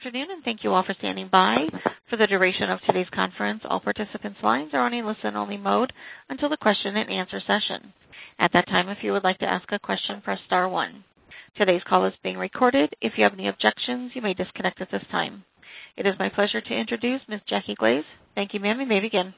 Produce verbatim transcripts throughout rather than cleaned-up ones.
Afternoon, and thank you all for standing by. For the duration of today's conference, all participants' lines are on a listen-only mode until the question and answer session. At that time, if you would like to ask a question, press star one. Today's call is being recorded. If you have any objections, you may disconnect at this time. It is my pleasure to introduce Miz Jackie Glaze. Thank you, ma'am. You may begin.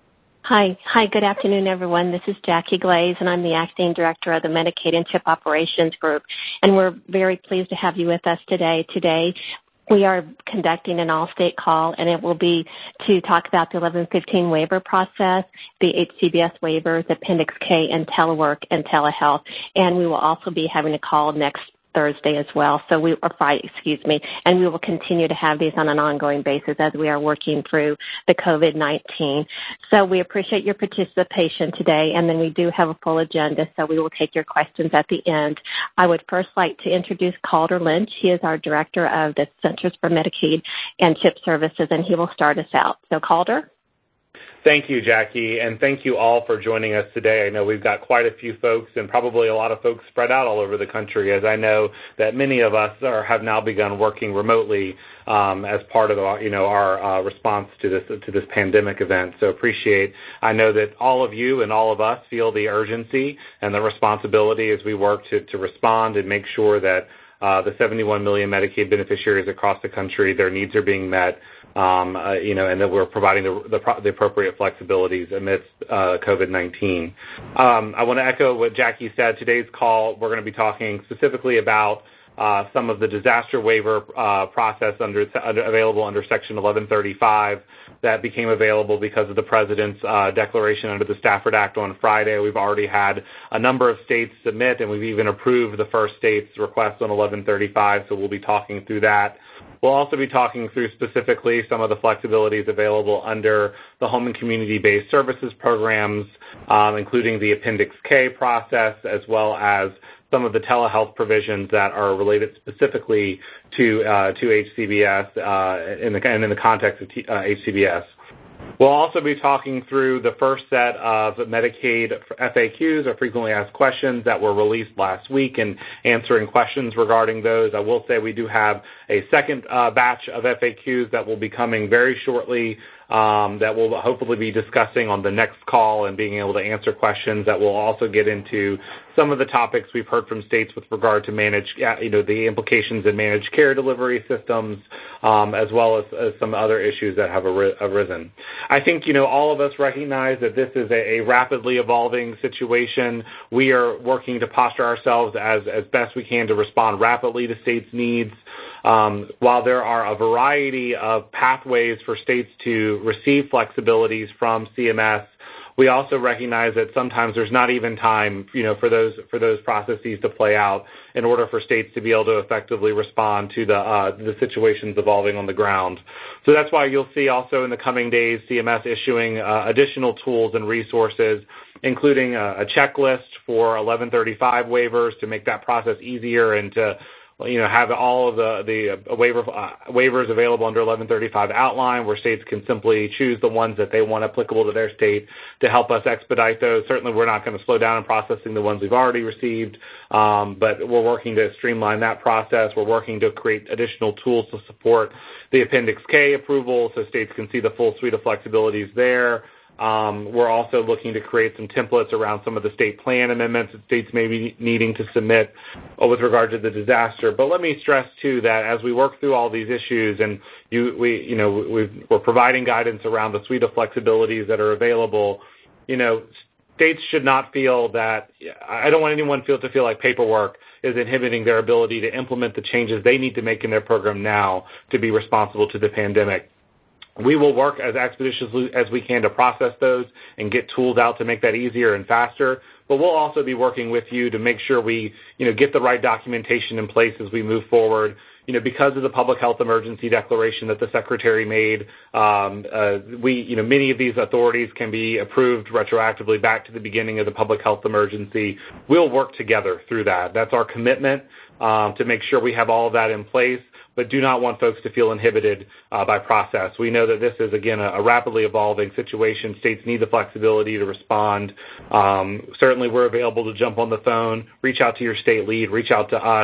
Hi. Hi, good afternoon, everyone. This is Jackie Glaze, and I'm the Acting Director of the Medicaid and CHIP Operations Group, and we're very pleased to have you with us today. Today, we are conducting an all-state call, and it will be to talk about the eleven fifteen waiver process, the H C B S waivers, Appendix K, and telework and telehealth. And we will also be having a call next Thursday as well, so we, or Friday, excuse me, and we will continue to have these on an ongoing basis as we are working through the COVID nineteen. So we appreciate your participation today, and then we do have a full agenda, so we will take your questions at the end. I would first like to introduce Calder Lynch. He is our Director of the Centers for Medicaid and CHIP Services, and he will start us out. So Calder? Thank you, Jackie, and thank you all for joining us today. I know we've got quite a few folks and probably a lot of folks spread out all over the country, as I know that many of us are, have now begun working remotely um, as part of our, you know, our uh, response to this to this pandemic event. So appreciate. I know that all of you and all of us feel the urgency and the responsibility as we work to, to respond and make sure that uh, the seventy-one million Medicaid beneficiaries across the country, their needs are being met. Um, uh, you know, and that we're providing the, the, the appropriate flexibilities amidst uh, COVID nineteen. Um, I want to echo what Jackie said. Today's call, we're going to be talking specifically about uh, some of the disaster waiver uh, process under, under available under Section eleven thirty-five that became available because of the President's uh, declaration under the Stafford Act on Friday. We've already had a number of states submit, and we've even approved the first state's request on eleven thirty-five, so we'll be talking through that. We'll also be talking through specifically some of the flexibilities available under the home and community-based services programs, um, including the Appendix K process, as well as some of the telehealth provisions that are related specifically to uh, to H C B S uh, in the and in the context of T, uh, H C B S. We'll also be talking through the first set of Medicaid F A Qs, or frequently asked questions, that were released last week, and answering questions regarding those. I will say we do have a second uh, batch of F A Qs that will be coming very shortly, um, that we'll hopefully be discussing on the next call and being able to answer questions that will also get into some of the topics we've heard from states with regard to managed, you know, the implications in managed care delivery systems, um, as well as, as some other issues that have arisen. I think, you know, all of us recognize that this is a, a rapidly evolving situation. We are working to posture ourselves as, as best we can to respond rapidly to states' needs. Um, while there are a variety of pathways for states to receive flexibilities from C M S, we also recognize that sometimes there's not even time, you know, for those for those processes to play out in order for states to be able to effectively respond to the uh, the situations evolving on the ground. So that's why you'll see also in the coming days C M S issuing uh, additional tools and resources, including a, a checklist for eleven thirty-five waivers to make that process easier and to, you know, have all of the, the waiver, uh, waivers available under eleven thirty-five outline, where states can simply choose the ones that they want applicable to their state to help us expedite those. Certainly we're not going to slow down in processing the ones we've already received, um, but we're working to streamline that process. We're working to create additional tools to support the Appendix K approval so states can see the full suite of flexibilities there. Um, we're also looking to create some templates around some of the state plan amendments that states may be needing to submit with regard to the disaster. But let me stress, too, that as we work through all these issues and you, we, you know, we've, we're providing guidance around the suite of flexibilities that are available, you know, states should not feel that, I don't want anyone feel to feel like paperwork is inhibiting their ability to implement the changes they need to make in their program now to be responsible to the pandemic. We will work as expeditiously as we can to process those and get tools out to make that easier and faster. But we'll also be working with you to make sure we, you know, get the right documentation in place as we move forward. You know, because of the public health emergency declaration that the Secretary made, um, uh, we, you know, many of these authorities can be approved retroactively back to the beginning of the public health emergency. We'll work together through that. That's our commitment um, to make sure we have all of that in place, but do not want folks to feel inhibited uh, by process. We know that this is, again, a, a rapidly evolving situation. States need the flexibility to respond. Um, certainly, we're available to jump on the phone, reach out to your state lead, reach out to us,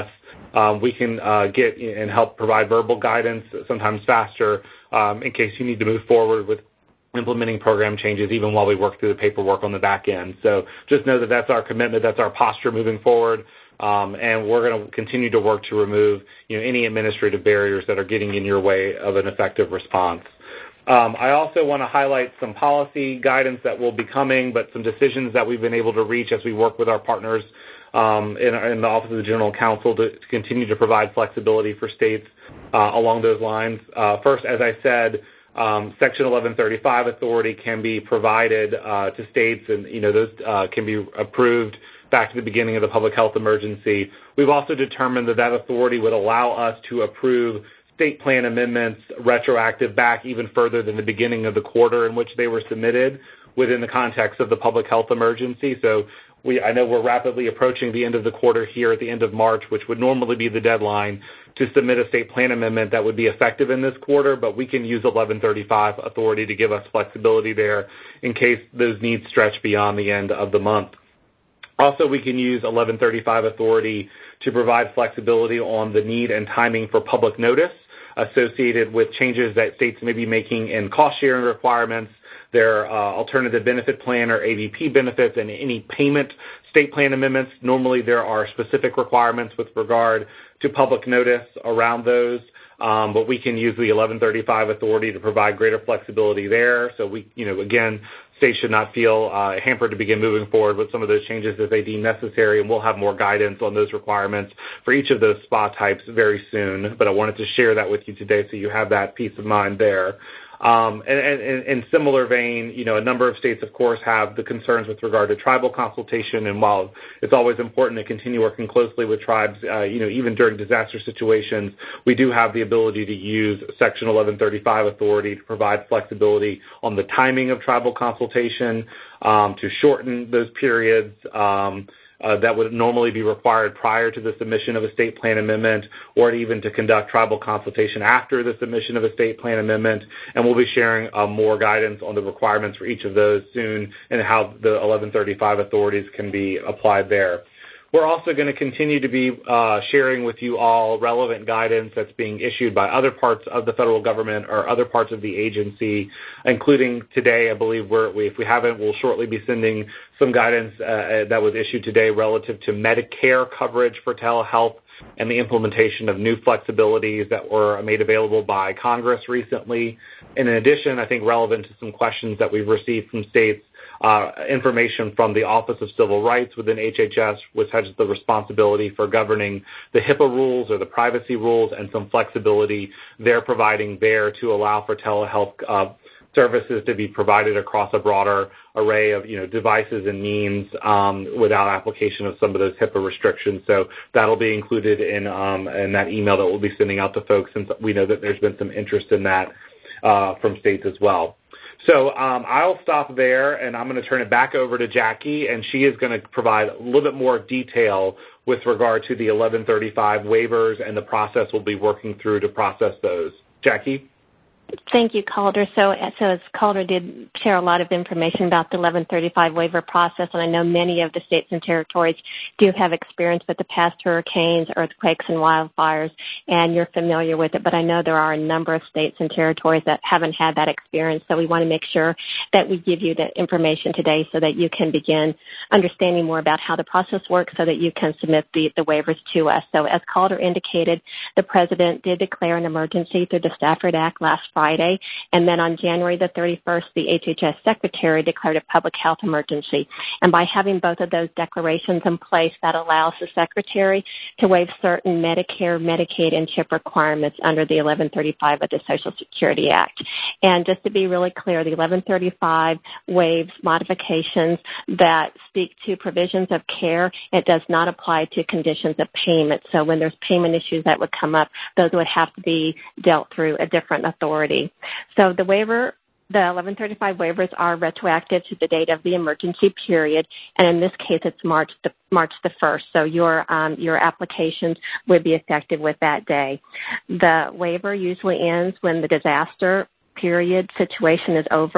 um, we can uh, get and help provide verbal guidance, sometimes faster, um, in case you need to move forward with implementing program changes even while we work through the paperwork on the back end. So just know that that's our commitment, that's our posture moving forward, um, and we're going to continue to work to remove you know, any administrative barriers that are getting in your way of an effective response. Um, I also want to highlight some policy guidance that will be coming, but some decisions that we've been able to reach as we work with our partners um, in, in the Office of the General Counsel to, to continue to provide flexibility for states uh, along those lines. Uh, first, as I said, um, Section eleven thirty-five authority can be provided uh, to states, and you know those uh, can be approved back to the beginning of the public health emergency. We've also determined that that authority would allow us to approve state plan amendments retroactive back even further than the beginning of the quarter in which they were submitted within the context of the public health emergency. So we, I know we're rapidly approaching the end of the quarter here at the end of March, which would normally be the deadline to submit a state plan amendment that would be effective in this quarter, but we can use eleven thirty-five authority to give us flexibility there in case those needs stretch beyond the end of the month. Also, we can use eleven thirty-five authority to provide flexibility on the need and timing for public notice associated with changes that states may be making in cost-sharing requirements, their uh, alternative benefit plan or A V P benefits, and any payment state plan amendments. Normally, there are specific requirements with regard to public notice around those, um, but we can use the eleven thirty-five authority to provide greater flexibility there. So we, you know, again, states should not feel uh, hampered to begin moving forward with some of those changes that they deem necessary, and we'll have more guidance on those requirements for each of those spa types very soon. But I wanted to share that with you today so you have that peace of mind there. Um, and, and in similar vein, you know, a number of states, of course, have the concerns with regard to tribal consultation. And while it's always important to continue working closely with tribes, uh, you know, even during disaster situations, we do have the ability to use Section eleven thirty-five authority to provide flexibility on the timing of tribal consultation, um, to shorten those periods, um, Uh, that would normally be required prior to the submission of a state plan amendment, or even to conduct tribal consultation after the submission of a state plan amendment. And we'll be sharing uh, more guidance on the requirements for each of those soon and how the eleven thirty-five authorities can be applied there. We're also going to continue to be uh, sharing with you all relevant guidance that's being issued by other parts of the federal government or other parts of the agency, including today, I believe, we're, we, if we haven't, we'll shortly be sending some guidance uh, that was issued today relative to Medicare coverage for telehealth and the implementation of new flexibilities that were made available by Congress recently. And in addition, I think relevant to some questions that we've received from states, Uh, information from the Office of Civil Rights within H H S, which has the responsibility for governing the HIPAA rules or the privacy rules, and some flexibility they're providing there to allow for telehealth uh, services to be provided across a broader array of, you know, devices and means um, without application of some of those HIPAA restrictions. So that'll be included in, um, in that email that we'll be sending out to folks, since we know that there's been some interest in that uh, from states as well. So um, I'll stop there, and I'm going to turn it back over to Jackie, and she is going to provide a little bit more detail with regard to the eleven thirty-five waivers and the process we'll be working through to process those. Jackie? Thank you, Calder. So, so as Calder did share a lot of information about the eleven thirty-five waiver process, and I know many of the states and territories do have experience with the past hurricanes, earthquakes, and wildfires, and you're familiar with it, but I know there are a number of states and territories that haven't had that experience, so we want to make sure that we give you the information today so that you can begin understanding more about how the process works so that you can submit the, the waivers to us. So as Calder indicated, the President did declare an emergency through the Stafford Act last Friday, and then on January the thirty-first, the H H S Secretary declared a public health emergency. And by having both of those declarations in place, that allows the Secretary to waive certain Medicare, Medicaid, and CHIP requirements under the eleven thirty-five of the Social Security Act. And just to be really clear, the eleven thirty-five waives modifications that speak to provisions of care. It does not apply to conditions of payment. So when there's payment issues that would come up, those would have to be dealt through a different authority. So the waiver, the eleven thirty-five waivers are retroactive to the date of the emergency period, and in this case, it's March the March the first. So your um, your applications would be effective with that day. The waiver usually ends when the disaster period situation is over,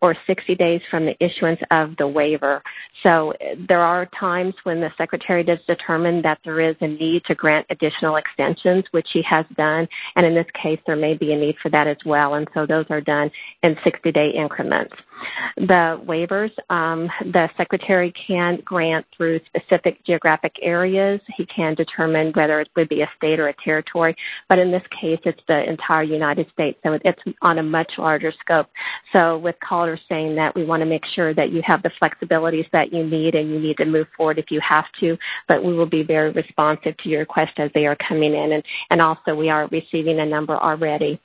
or sixty days from the issuance of the waiver. So there are times when the Secretary does determine that there is a need to grant additional extensions, which he has done, and in this case there may be a need for that as well, and so those are done in sixty-day increments. The waivers, um, the Secretary can grant through specific geographic areas. He can determine whether it would be a state or a territory, but in this case it's the entire United States, so it's on a much larger scope. So with Calder saying that we want to make sure that you have the flexibilities that you need and you need to move forward if you have to, but we will be very responsive to your requests as they are coming in, and, and also we are receiving a number already.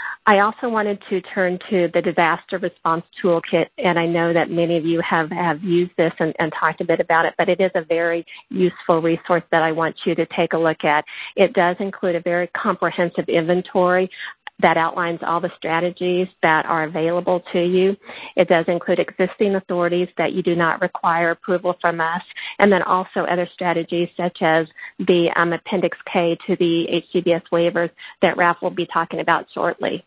I also wanted to turn to the Disaster Response Toolkit, and I know that many of you have, have used this and, and talked a bit about it, but it is a very useful resource that I want you to take a look at. It does include a very comprehensive inventory that outlines all the strategies that are available to you. It does include existing authorities that you do not require approval from us, and then also other strategies such as the um, Appendix K to the H C B S waivers that Ralph will be talking about shortly.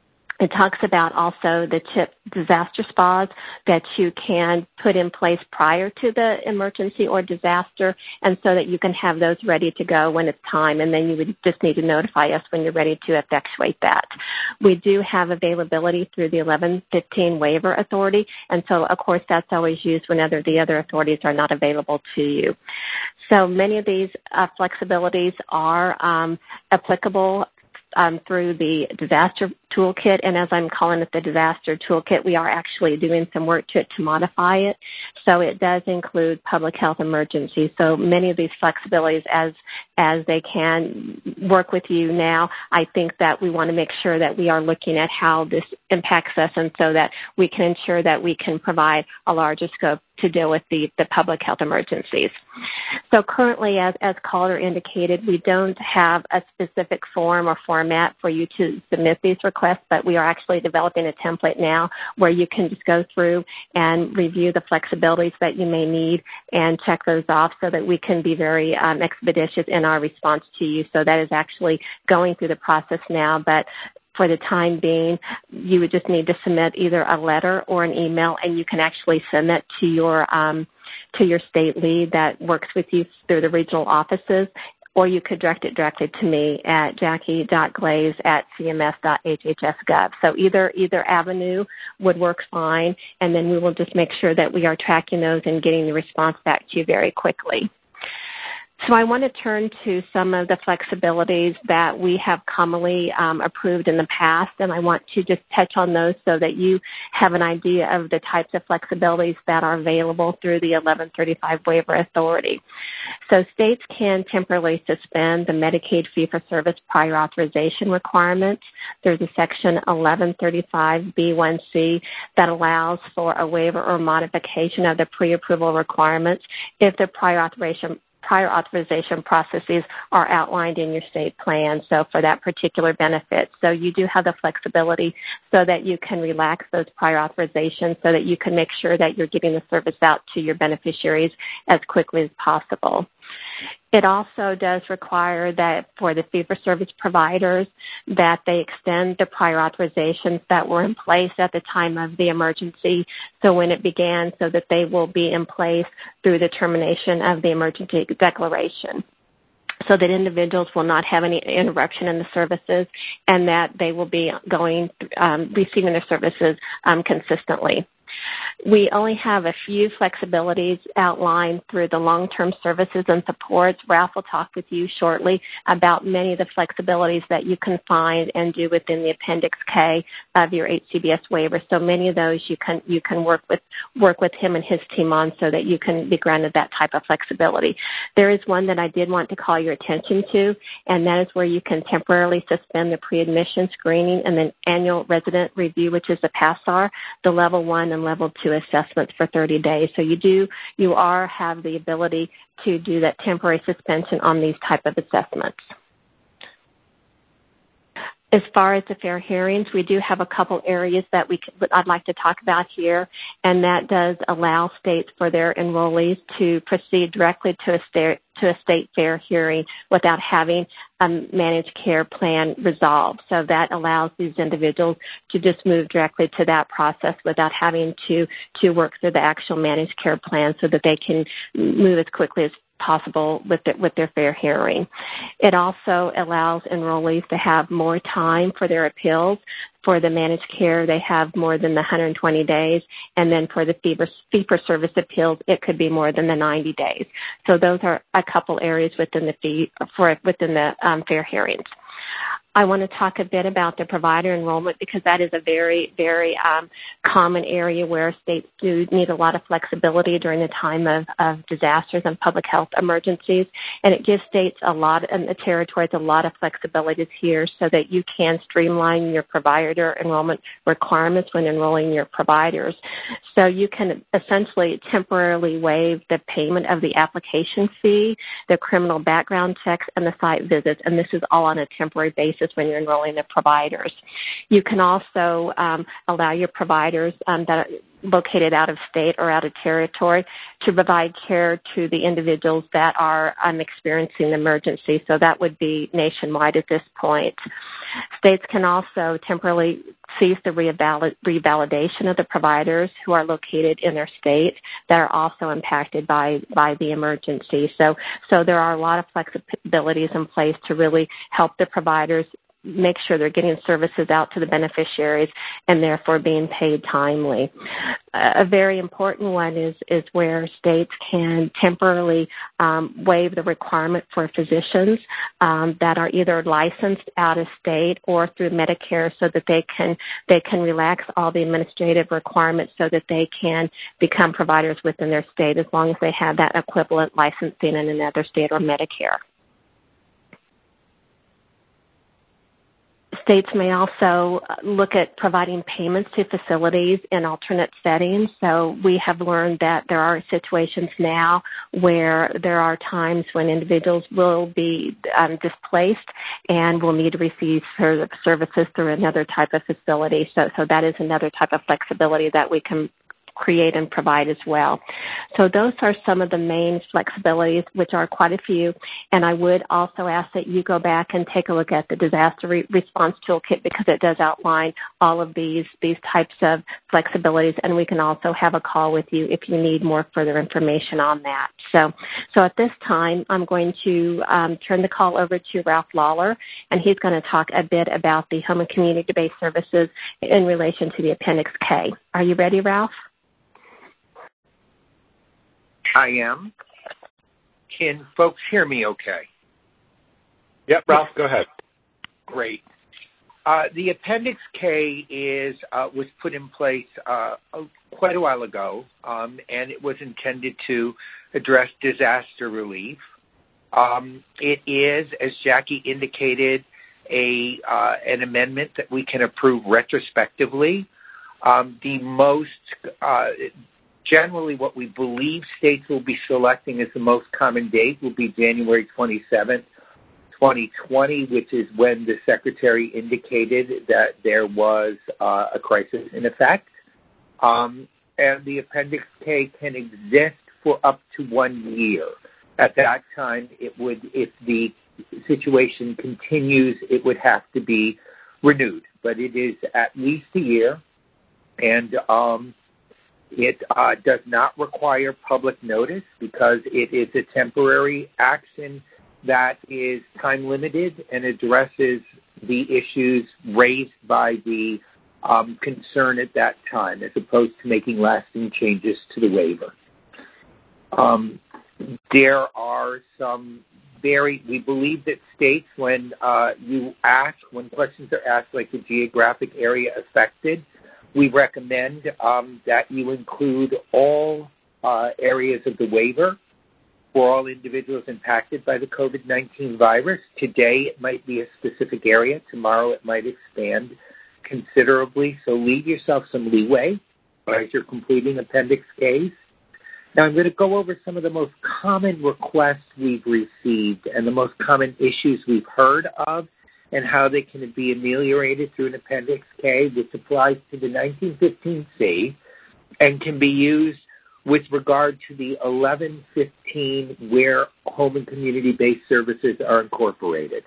It talks about also the CHIP disaster spas that you can put in place prior to the emergency or disaster, and so that you can have those ready to go when it's time, and then you would just need to notify us when you're ready to effectuate that. We do have availability through the eleven fifteen waiver authority, and so of course that's always used whenever the other authorities are not available to you. So many of these uh, flexibilities are um, applicable Um, through the disaster toolkit, and as I'm calling it the disaster toolkit, we are actually doing some work to it to modify it. So it does include public health emergencies. So many of these flexibilities, as as they can work with you now, I think that we want to make sure that we are looking at how this impacts us, and so that we can ensure that we can provide a larger scope to deal with the, the public health emergencies. So currently, as, as Calder indicated, we don't have a specific form or format for you to submit these requests, but we are actually developing a template now where you can just go through and review the flexibilities that you may need and check those off so that we can be very um, expeditious in our response to you. So that is actually going through the process now, but for the time being, you would just need to submit either a letter or an email, and you can actually send that to your um, to your state lead that works with you through the regional offices, or you could direct it directly to me at jackie dot glaze at c m s dot h h s dot gov. So either either avenue would work fine, and then we will just make sure that we are tracking those and getting the response back to you very quickly. So I want to turn to some of the flexibilities that we have commonly um, approved in the past, and I want to just touch on those so that you have an idea of the types of flexibilities that are available through the eleven thirty-five Waiver Authority. So states can temporarily suspend the Medicaid fee-for-service prior authorization requirements. There's a section eleven thirty-five B one C that allows for a waiver or modification of the pre-approval requirements if the prior authorization prior authorization processes are outlined in your state plan, so for that particular benefit. So you do have the flexibility so that you can relax those prior authorizations so that you can make sure that you're getting the service out to your beneficiaries as quickly as possible. It also does require that for the fee-for-service providers that they extend the prior authorizations that were in place at the time of the emergency, so when it began, so that they will be in place through the termination of the emergency declaration, so that individuals will not have any interruption in the services and that they will be going, um, receiving their services um, consistently. We only have a few flexibilities outlined through the long-term services and supports. Ralph will talk with you shortly about many of the flexibilities that you can find and do within the Appendix K of your H C B S waiver. So many of those you can you can work with work with him and his team on so that you can be granted that type of flexibility. There is one that I did want to call your attention to, and that is where you can temporarily suspend the pre-admission screening and then annual resident review, which is the PASSAR, the level one and level two assessments for thirty days. So you do, you are have the ability to do that temporary suspension on these type of assessments. As far as the fair hearings, we do have a couple areas that we could, I'd like to talk about here, and that does allow states for their enrollees to proceed directly to a state, to a state fair hearing without having a managed care plan resolved. So that allows these individuals to just move directly to that process without having to, to work through the actual managed care plan so that they can move as quickly as possible with the, with their fair hearing. It also allows enrollees to have more time for their appeals. For the managed care, they have more than the one hundred twenty days, and then for the fee-for-service appeals, it could be more than the ninety days. So those are a couple areas within the fee for within the um, fair hearings. I want to talk a bit about the provider enrollment because that is a very, very um, common area where states do need a lot of flexibility during the time of, of disasters and public health emergencies. And it gives states a lot, and the territories a lot of flexibilities here so that you can streamline your provider enrollment requirements when enrolling your providers. So you can essentially temporarily waive the payment of the application fee, the criminal background checks, and the site visits. And this is all on a temporary basis when you're enrolling the providers. You can also um, allow your providers um, that are located out of state or out of territory to provide care to the individuals that are um, experiencing an emergency. So that would be nationwide at this point. States can also temporarily cease the revalid- revalidation of the providers who are located in their state that are also impacted by, by the emergency. So, so there are a lot of flexibilities in place to really help the providers make sure they're getting services out to the beneficiaries and therefore being paid timely. A very important one is, is where states can temporarily um, waive the requirement for physicians um, that are either licensed out of state or through Medicare so that they can they can relax all the administrative requirements so that they can become providers within their state as long as they have that equivalent licensing in another state or Medicare. States may also look at providing payments to facilities in alternate settings. So we have learned that there are situations now where there are times when individuals will be um, displaced and will need to receive services through another type of facility. So, so that is another type of flexibility that we can create and provide as well. So those are some of the main flexibilities, which are quite a few. And I would also ask that you go back and take a look at the disaster re- response toolkit because it does outline all of these, these types of flexibilities. And we can also have a call with you if you need more further information on that. So, so at this time, I'm going to um, turn the call over to Ralph Lawler, and he's going to talk a bit about the home and community-based services in relation to the Appendix K. Are you ready, Ralph? I am. Can folks hear me okay? Yep, Ralph, go ahead. Great. Uh, the Appendix K is uh, was put in place uh, quite a while ago, um, and it was intended to address disaster relief. Um, it is, as Jackie indicated, a uh, an amendment that we can approve retrospectively. Um, the most uh, Generally, what we believe states will be selecting as the most common date will be January twenty-seventh, twenty twenty, which is when the Secretary indicated that there was uh, a crisis in effect. Um, and the Appendix K can exist for up to one year. At that time, it would, if the situation continues, it would have to be renewed. But it is at least a year, and um, It uh, does not require public notice because it is a temporary action that is time-limited and addresses the issues raised by the um, concern at that time, as opposed to making lasting changes to the waiver. Um, there are some very, we believe that states, when uh, you ask, when questions are asked like the geographic area affected, we recommend um, that you include all uh, areas of the waiver for all individuals impacted by the COVID nineteen virus. Today, it might be a specific area. Tomorrow, it might expand considerably. So leave yourself some leeway as you're completing Appendix Ks. Now, I'm going to go over some of the most common requests we've received and the most common issues we've heard of, and how they can be ameliorated through an Appendix K, which applies to the nineteen fifteen C and can be used with regard to the eleven fifteen where home and community-based services are incorporated.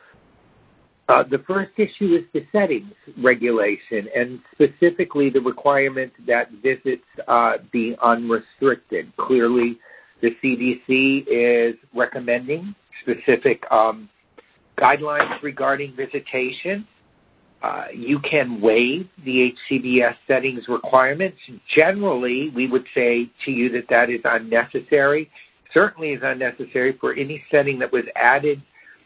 Uh, the first issue is the settings regulation, and specifically the requirement that visits uh, be unrestricted. Clearly, the C D C is recommending specific um, guidelines regarding visitation. Uh, you can waive the H C B S settings requirements. Generally, we would say to you that that is unnecessary. Certainly is unnecessary for any setting that was added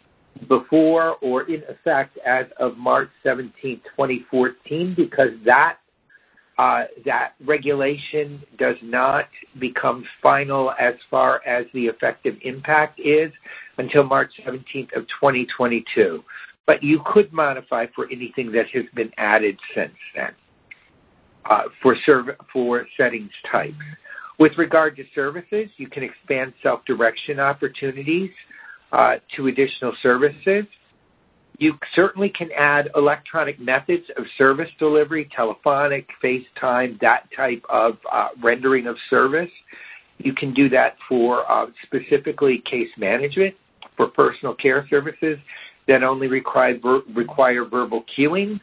before or in effect as of March seventeenth, twenty fourteen, because that uh, that regulation does not become final as far as the effective impact is until March seventeenth of twenty twenty-two. But you could modify for anything that has been added since then uh, for serv- for settings types. With regard to services, you can expand self-direction opportunities Uh, to additional services. You certainly can add electronic methods of service delivery, telephonic, FaceTime, that type of uh, rendering of service. You can do that for uh, specifically case management, for personal care services that only require, ver- require verbal queuing,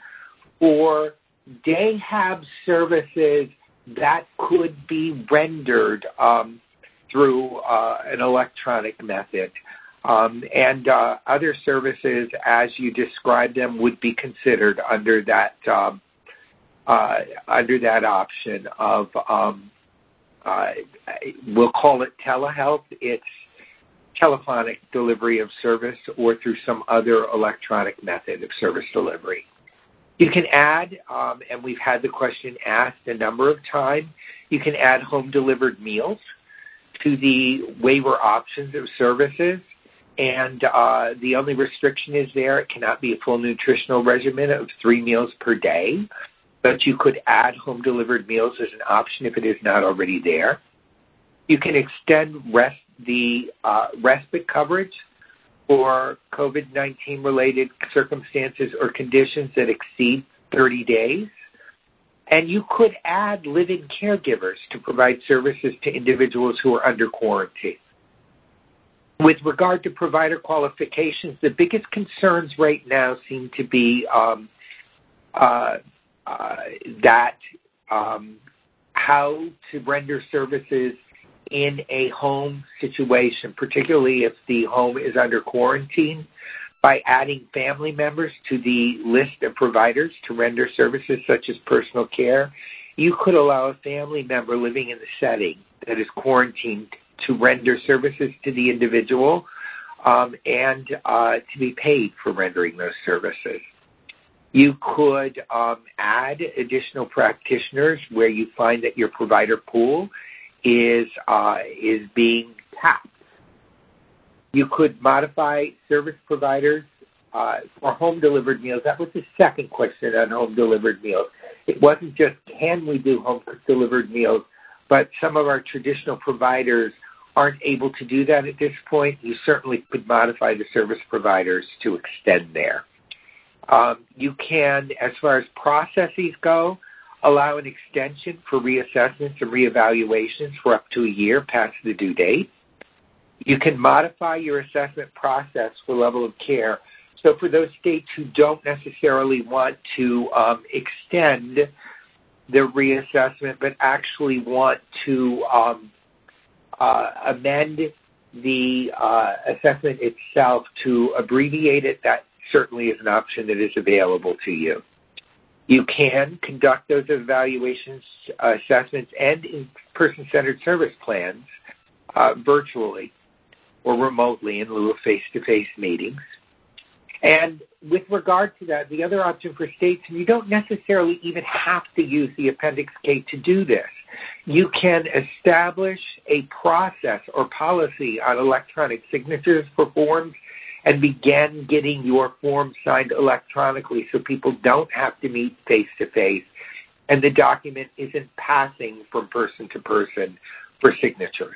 or day hab services that could be rendered um, through uh, an electronic method. Um, and uh, other services, as you described them, would be considered under that um, uh, under that option of um, uh, we'll call it telehealth. It's telephonic delivery of service, or through some other electronic method of service delivery. You can add, um, and we've had the question asked a number of times. You can add home delivered meals to the waiver options of services. And uh, the only restriction is there, it cannot be a full nutritional regimen of three meals per day, but you could add home-delivered meals as an option if it is not already there. You can extend rest, the uh, respite coverage for COVID nineteen related circumstances or conditions that exceed thirty days. And you could add live-in caregivers to provide services to individuals who are under quarantine. With regard to provider qualifications, the biggest concerns right now seem to be um, uh, uh, that um, how to render services in a home situation, particularly if the home is under quarantine, by adding family members to the list of providers to render services such as personal care. You could allow a family member living in the setting that is quarantined to render services to the individual um, and uh, to be paid for rendering those services. You could um, add additional practitioners where you find that your provider pool is uh, is being tapped. You could modify service providers uh, for home-delivered meals. That was the second question on home-delivered meals. It wasn't just can we do home-delivered meals, but some of our traditional providers aren't able to do that at this point. You certainly could modify the service providers to extend there. Um, you can, as far as processes go, allow an extension for reassessments and reevaluations for up to a year past the due date. You can modify your assessment process for level of care. So for those states who don't necessarily want to um, extend the reassessment but actually want to um, uh, amend the uh, assessment itself to abbreviate it, that certainly is an option that is available to you. You can conduct those evaluations, uh, assessments, and in-person-centered service plans uh, virtually or remotely in lieu of face-to-face meetings. And with regard to that, the other option for states, and you don't necessarily even have to use the Appendix K to do this, you can establish a process or policy on electronic signatures for forms and begin getting your form signed electronically so people don't have to meet face-to-face and the document isn't passing from person to person for signatures.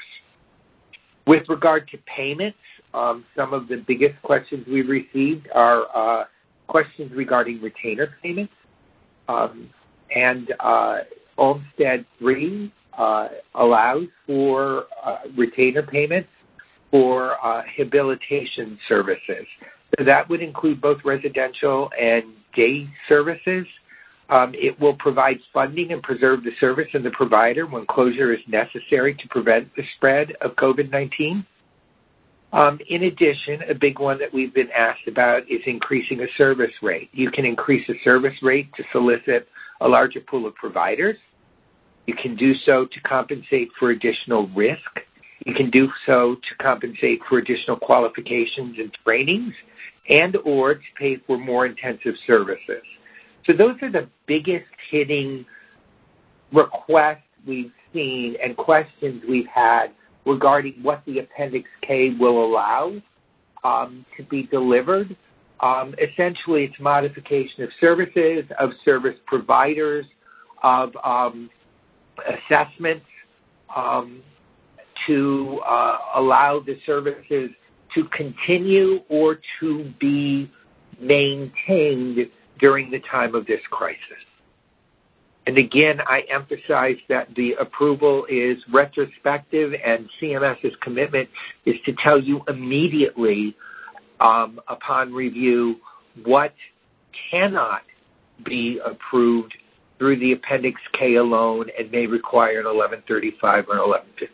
With regard to payments, um, some of the biggest questions we received are uh, questions regarding retainer payments. Um, and uh, Olmstead three uh, allows for uh, retainer payments for uh, habilitation services. So that would include both residential and day services. Um, it will provide funding and preserve the service and the provider when closure is necessary to prevent the spread of COVID nineteen. Um, in addition, a big one that we've been asked about is increasing a service rate. You can increase a service rate to solicit a larger pool of providers. You can do so to compensate for additional risk. You can do so to compensate for additional qualifications and trainings, and or to pay for more intensive services. So those are the biggest hitting requests we've seen and questions we've had regarding what the Appendix K will allow um, to be delivered. Um, essentially, it's modification of services, of service providers, of um, assessments um, to uh, allow the services to continue or to be maintained during the time of this crisis. And again, I emphasize that the approval is retrospective, and CMS's commitment is to tell you immediately um, upon review what cannot be approved through the Appendix K alone and may require an eleven thirty-five or an eleven fifty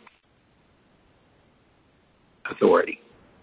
authority.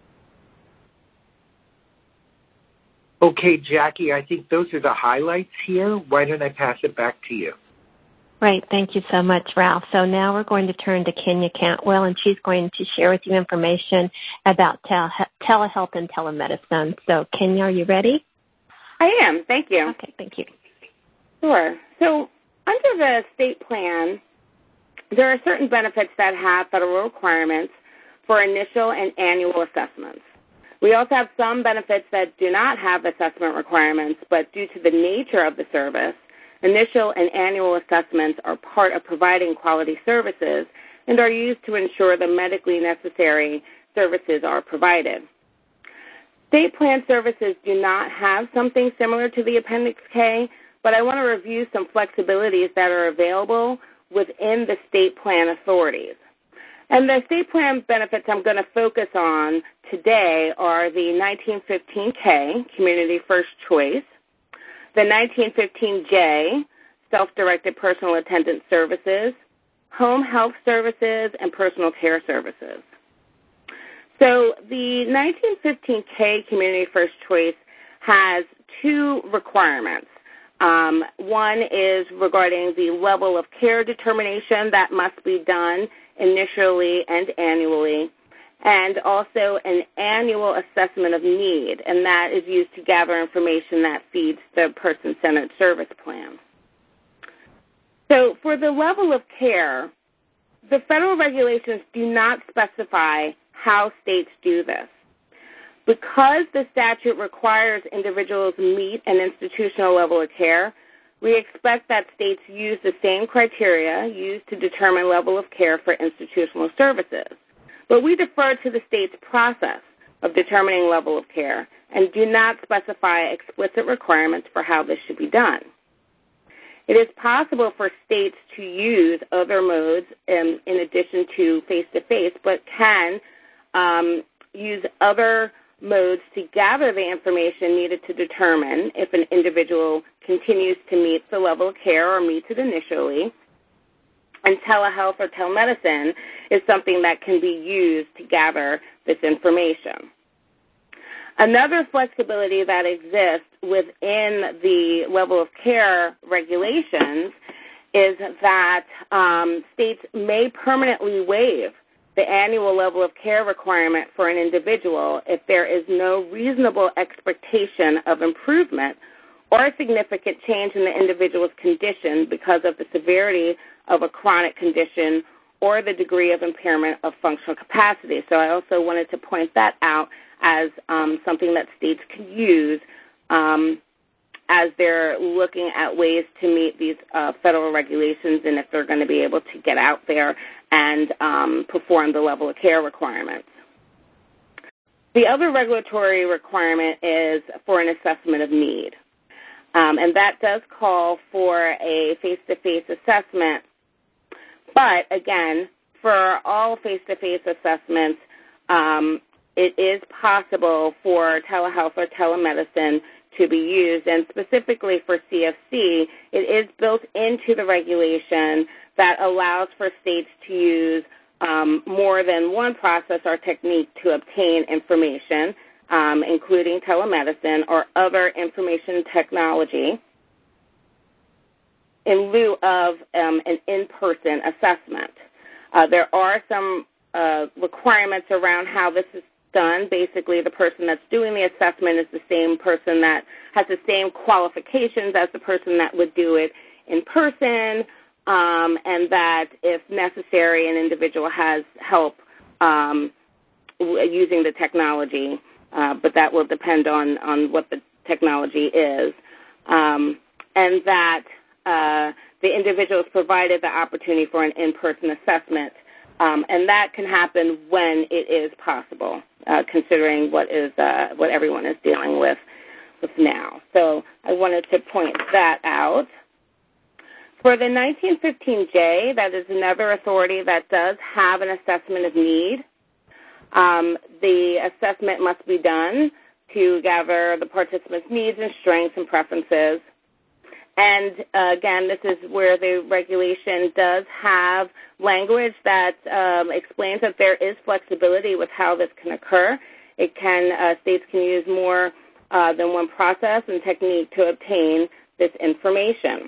Okay, Jackie, I think those are the highlights here. Why don't I pass it back to you? Great. Thank you so much, Ralph. So now we're going to turn to Kenya Cantwell, and she's going to share with you information about tele- telehealth and telemedicine. So, Kenya, are you ready? I am. Thank you. Okay, thank you. Sure. So under the state plan, there are certain benefits that have federal requirements for initial and annual assessments. We also have some benefits that do not have assessment requirements, but due to the nature of the service, initial and annual assessments are part of providing quality services and are used to ensure the medically necessary services are provided. State plan services do not have something similar to the Appendix K, but I want to review some flexibilities that are available within the state plan authorities. And the state plan benefits I'm going to focus on today are the nineteen fifteen K, Community First Choice, the nineteen fifteen J, Self-Directed Personal Attendant Services, Home Health Services, and Personal Care Services. So the nineteen fifteen K, Community First Choice, has two requirements. Um, one is regarding the level of care determination that must be done initially and annually, and also an annual assessment of need, and that is used to gather information that feeds the person-centered service plan. So for the level of care, the federal regulations do not specify how states do this. Because the statute requires individuals meet an institutional level of care, we expect that states use the same criteria used to determine level of care for institutional services. But we defer to the state's process of determining level of care and do not specify explicit requirements for how this should be done. It is possible for states to use other modes in, in addition to face-to-face, but can um, use other modes to gather the information needed to determine if an individual continues to meet the level of care or meets it initially. And telehealth or telemedicine is something that can be used to gather this information. Another flexibility that exists within the level of care regulations is that um, states may permanently waive the annual level of care requirement for an individual if there is no reasonable expectation of improvement or a significant change in the individual's condition because of the severity of a chronic condition or the degree of impairment of functional capacity. So I also wanted to point that out as um, something that states can use um, as they're looking at ways to meet these uh, federal regulations and if they're going to be able to get out there and um, perform the level of care requirements. The other regulatory requirement is for an assessment of need, um, and that does call for a face-to-face assessment. But, again, for all face-to-face assessments, um, it is possible for telehealth or telemedicine to be used, and specifically for C F C, it is built into the regulation that allows for states to use um, more than one process or technique to obtain information, um, including telemedicine or other information technology, in lieu of um, an in-person assessment. Uh, there are some uh, requirements around how this is done. Basically, the person that's doing the assessment is the same person that has the same qualifications as the person that would do it in person, um, and that if necessary, an individual has help um, using the technology, uh, but that will depend on, on what the technology is, um, and that uh, the individual is provided the opportunity for an in-person assessment, um, and that can happen when it is possible, uh, considering what is uh, what everyone is dealing with, with now. So I wanted to point that out. For the nineteen fifteen J, that is another authority that does have an assessment of need. Um, the assessment must be done to gather the participant's needs and strengths and preferences. And, uh, again, this is where the regulation does have language that um, explains that there is flexibility with how this can occur. It can, uh, states can use more uh, than one process and technique to obtain this information.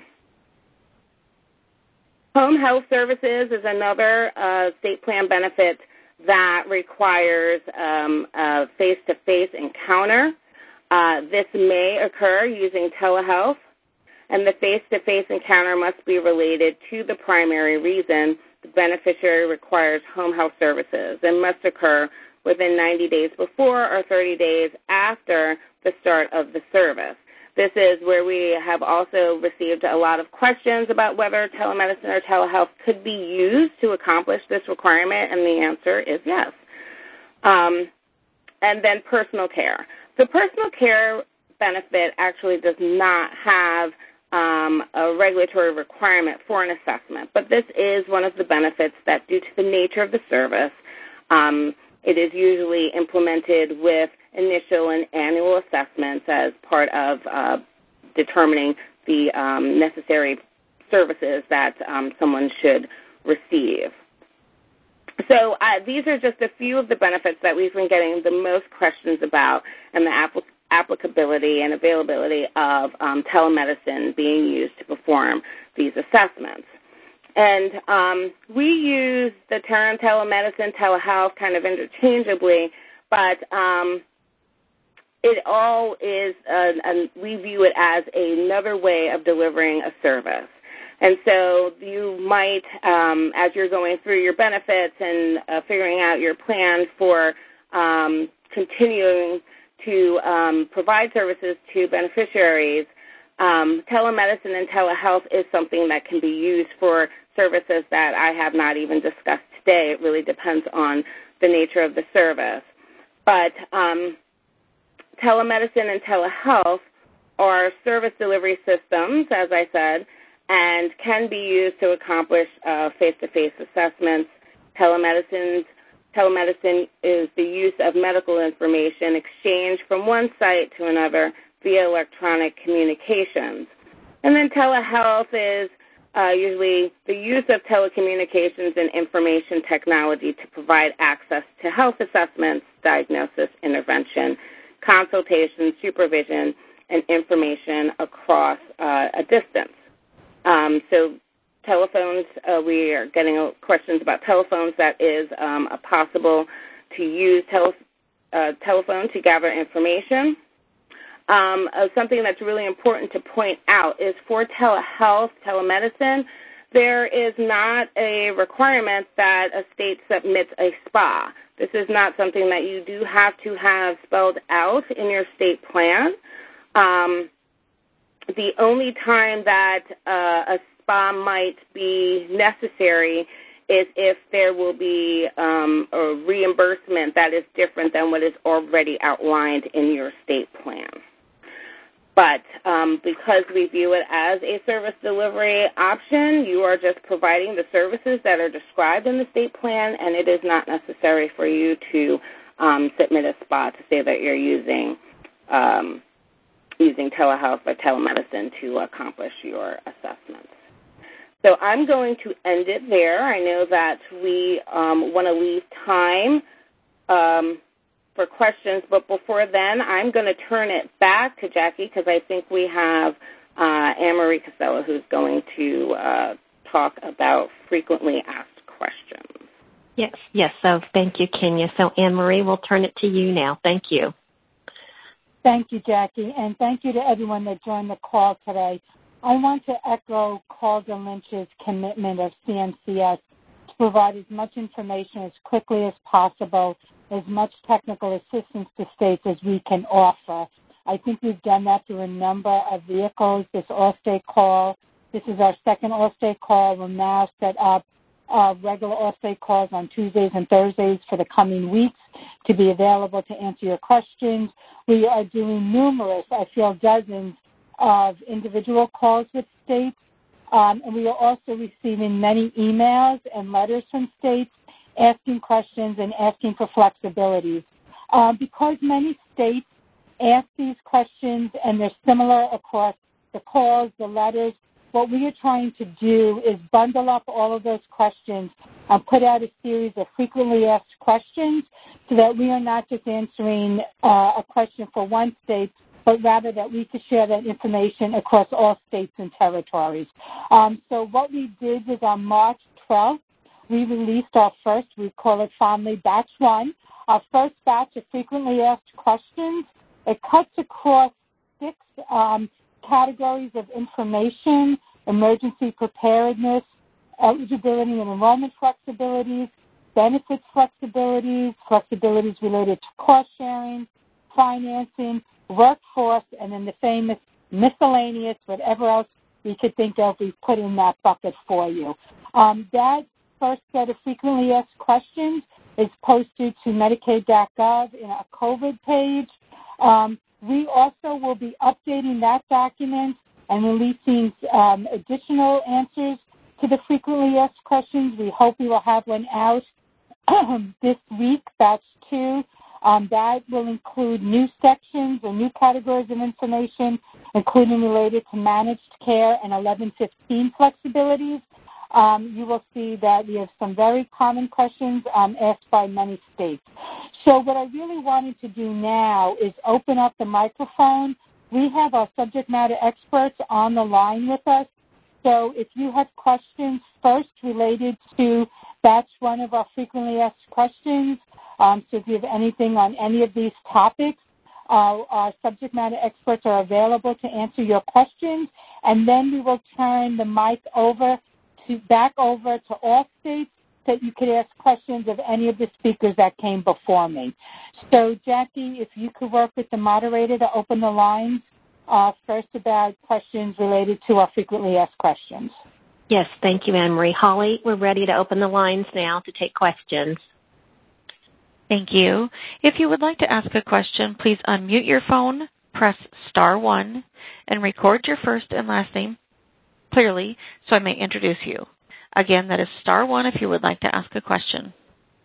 Home health services is another uh, state plan benefit that requires um, a face-to-face encounter. Uh, this may occur using telehealth, and the face-to-face encounter must be related to the primary reason the beneficiary requires home health services and must occur within ninety days before or thirty days after the start of the service. This is where we have also received a lot of questions about whether telemedicine or telehealth could be used to accomplish this requirement, and the answer is yes. Um, and then personal care. The personal care benefit actually does not have um, a regulatory requirement for an assessment, but this is one of the benefits that, due to the nature of the service, um, it is usually implemented with initial and annual assessments as part of uh, determining the um, necessary services that um, someone should receive. So uh, these are just a few of the benefits that we've been getting the most questions about, and the applic- applicability and availability of um, telemedicine being used to perform these assessments. And um, we use the term telemedicine, telehealth kind of interchangeably, but um, it all is, uh, and we view it as another way of delivering a service. And so you might, um, as you're going through your benefits and uh, figuring out your plan for um, continuing to um, provide services to beneficiaries, um, telemedicine and telehealth is something that can be used for services that I have not even discussed today. It really depends on the nature of the service. But um, telemedicine and telehealth are service delivery systems, as I said, and can be used to accomplish uh, face-to-face assessments. Telemedicine, telemedicine is the use of medical information exchanged from one site to another via electronic communications. And then telehealth is uh, usually the use of telecommunications and information technology to provide access to health assessments, diagnosis, intervention, consultation, supervision, and information across uh, a distance. Um, so telephones, uh, we are getting questions about telephones. That is um, a possible to use tele, uh, telephone to gather information. Um, uh, something that's really important to point out is for telehealth, telemedicine, there is not a requirement that a state submits a S P A. This is not something that you do have to have spelled out in your state plan. Um, the only time that uh, a S P A might be necessary is if there will be um, a reimbursement that is different than what is already outlined in your state plan. But um, because we view it as a service delivery option, you are just providing the services that are described in the state plan, and it is not necessary for you to um, submit a spot to say that you're using um, using telehealth or telemedicine to accomplish your assessments. So I'm going to end it there. I know that we um, want to leave time um, for questions, but before then, I'm going to turn it back to Jackie because I think we have uh, Anne-Marie Casella who's going to uh, talk about frequently asked questions. Yes, yes. So thank you, Kenya. So Anne-Marie, we'll turn it to you now. Thank you. Thank you, Jackie, and thank you to everyone that joined the call today. I want to echo Calder Lynch's commitment of C M C S to provide as much information as quickly as possible, as much technical assistance to states as we can offer. I think we've done that through a number of vehicles. This All-State call, this is our second All-State call. We'll now set up uh, regular All-State calls on Tuesdays and Thursdays for the coming weeks to be available to answer your questions. We are doing numerous, I feel dozens, of individual calls with states, um, and we are also receiving many emails and letters from states asking questions and asking for flexibility. Uh, because many states ask these questions and they're similar across the calls, the letters, what we are trying to do is bundle up all of those questions and put out a series of frequently asked questions so that we are not just answering uh, a question for one state, but rather that we could share that information across all states and territories. Um, so what we did was on March twelfth, we released our first, we call it fondly Batch one, our first batch of frequently asked questions. It cuts across six um, categories of information: emergency preparedness, eligibility and enrollment flexibilities, benefits flexibilities, flexibilities related to cost sharing, financing, workforce, and then the famous miscellaneous, whatever else we could think of, we put in that bucket for you. Um, that first set of frequently asked questions is posted to Medicaid dot gov in a COVID page. Um, we also will be updating that document and releasing um, additional answers to the frequently asked questions. We hope we will have one out this week, batch two. Um, that will include new sections or new categories of information, including related to managed care and eleven fifteen flexibilities. Um, you will see that we have some very common questions um, asked by many states. So what I really wanted to do now is open up the microphone. We have our subject matter experts on the line with us. So if you have questions first related to batch one of our frequently asked questions, um, so if you have anything on any of these topics, uh, our subject matter experts are available to answer your questions, and then we will turn the mic over to back over to all states so that you could ask questions of any of the speakers that came before me. So, Jackie, if you could work with the moderator to open the lines uh, first about questions related to our frequently asked questions. Yes, thank you, Anne-Marie. Holly, we're ready to open the lines now to take questions. Thank you. If you would like to ask a question, please unmute your phone, press star one, and record your first and last name clearly so I may introduce you. Again, that is star one if you would like to ask a question.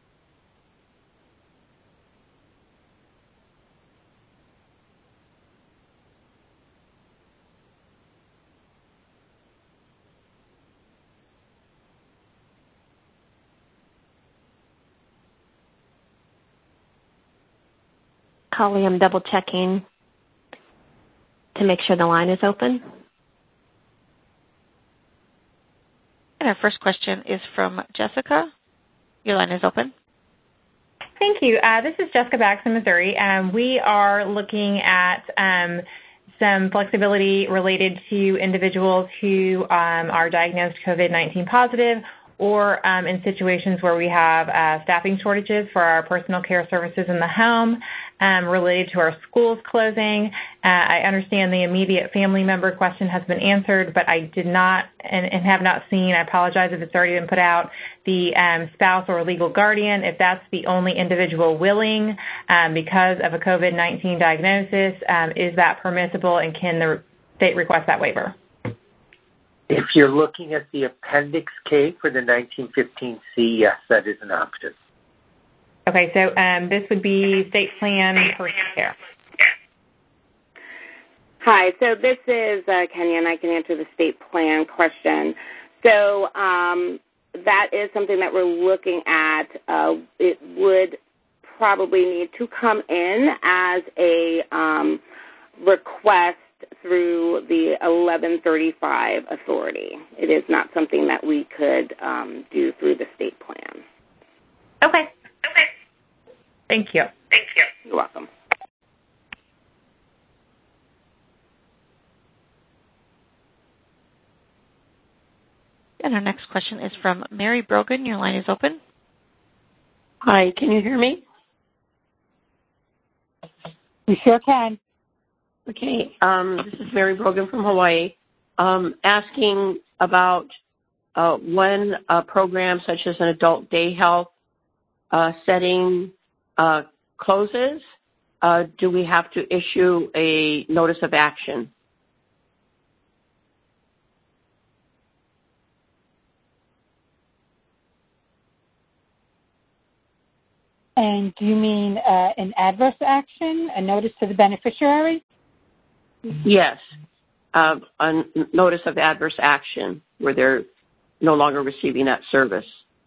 Holly, I'm double checking to make sure the line is open. And our first question is from Jessica. Your line is open. Thank you. Uh, this is Jessica Bax in Missouri. Um, we are looking at um, some flexibility related to individuals who um, are diagnosed COVID nineteen positive or um, in situations where we have uh, staffing shortages for our personal care services in the home. um, related to our schools closing. Uh, I understand the immediate family member question has been answered, but I did not and, and have not seen, I apologize if it's already been put out, the um, spouse or legal guardian, if that's the only individual willing um, because of a COVID nineteen diagnosis, um, is that permissible, and can the state request that waiver? If you're looking at the Appendix K for the nineteen fifteen C, yes, that is an option. Okay, so um, this would be state plan personal care. Hi, so this is uh, Kenya, and I can answer the state plan question. So um, that is something that we're looking at. Uh, it would probably need to come in as a um, request through the eleven thirty-five authority. It is not something that we could um, do through the state plan. Okay. Okay. Thank you. Thank you. You're welcome. And our next question is from Mary Brogan. Your line is open. Hi, can you hear me? We sure can. Okay, um, this is Mary Brogan from Hawaii, um, asking about uh, when a program such as an adult day health uh, setting uh, closes, uh, do we have to issue a notice of action? And do you mean uh, an adverse action, a notice to the beneficiary? Yes, uh, a notice of adverse action where they're no longer receiving that service.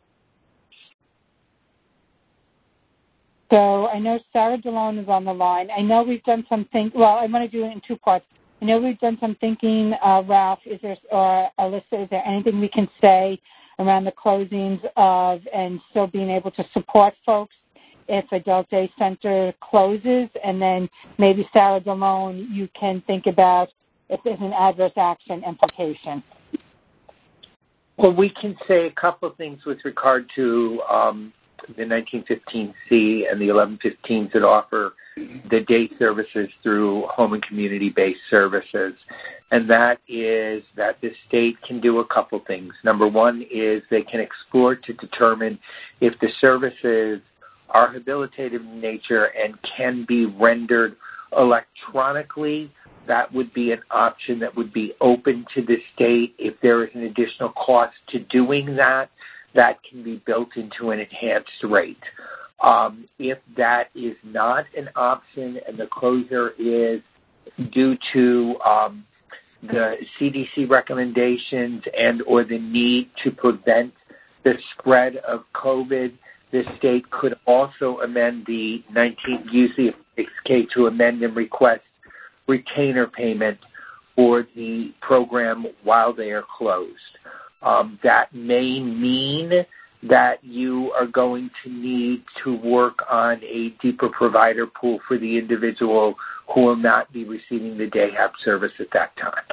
So I know Sarah DeLone is on the line. I know we've done some think. Well, I want to do it in two parts. I know we've done some thinking. Uh, Ralph, is there or Alyssa, is there anything we can say around the closings of and still being able to support folks if Adult Day Center closes? And then maybe Sarah DeLone, you can think about if there's an adverse action implication. Well, we can say a couple of things with regard to um, the nineteen fifteen C and the eleven fifteens that offer the day services through home and community-based services. And that is that the state can do a couple things. Number one is they can explore to determine if the services are habilitative in nature and can be rendered electronically. That would be an option that would be open to the state. If there is an additional cost to doing that, that can be built into an enhanced rate. Um, if that is not an option and the closure is due to um, the C D C recommendations and or the need to prevent the spread of COVID, the state could also amend the nineteen use the Appendix K to amend and request retainer payment for the program while they are closed. Um, that may mean that you are going to need to work on a deeper provider pool for the individual who will not be receiving the day help service at that time.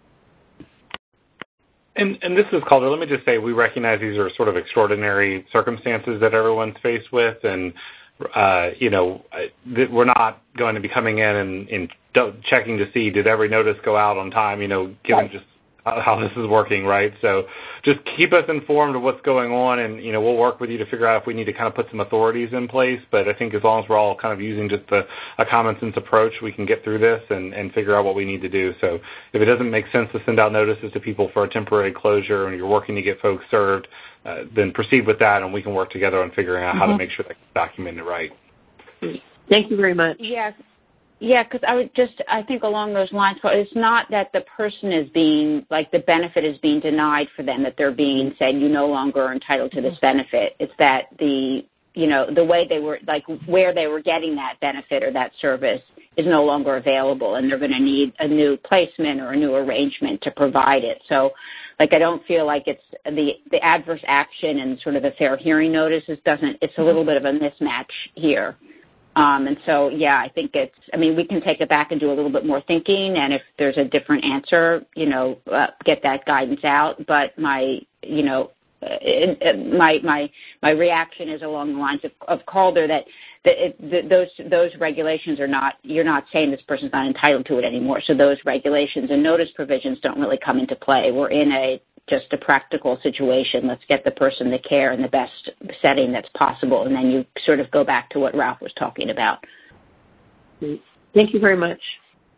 And, and this is Calder. Let me just say we recognize these are sort of extraordinary circumstances that everyone's faced with, and uh, you know th- we're not going to be coming in and, and checking to see did every notice go out on time. You know, given right. just how this is working, right? So just keep us informed of what's going on, and, you know, we'll work with you to figure out if we need to kind of put some authorities in place. But I think as long as we're all kind of using just a, a common sense approach, we can get through this and, and figure out what we need to do. So if it doesn't make sense to send out notices to people for a temporary closure and you're working to get folks served, uh, then proceed with that, and we can work together on figuring out mm-hmm. how to make sure that's documented right. Thank you very much. Yes. Yeah, because I would just, I think along those lines, it's not that the person is being, like the benefit is being denied for them, that they're being said you no longer are entitled to this benefit. It's that the, you know, the way they were, like where they were getting that benefit or that service is no longer available, and they're going to need a new placement or a new arrangement to provide it. So, like, I don't feel like it's the, the adverse action and sort of the fair hearing notices doesn't, it's a little bit of a mismatch here. Um, and so, yeah, I think it's, I mean, we can take it back and do a little bit more thinking, and if there's a different answer, you know, uh, get that guidance out. But my, you know, it, it, my my my reaction is along the lines of, of Calder that, that it, the, those those regulations are not. You're not saying this person's not entitled to it anymore. So those regulations and notice provisions don't really come into play. We're in a just a practical situation. Let's get the person the care in the best setting that's possible, and then you sort of go back to what Ralph was talking about. Thank you very much.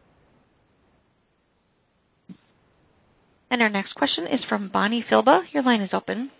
And our next question is from Bonnie Silva. Your line is open.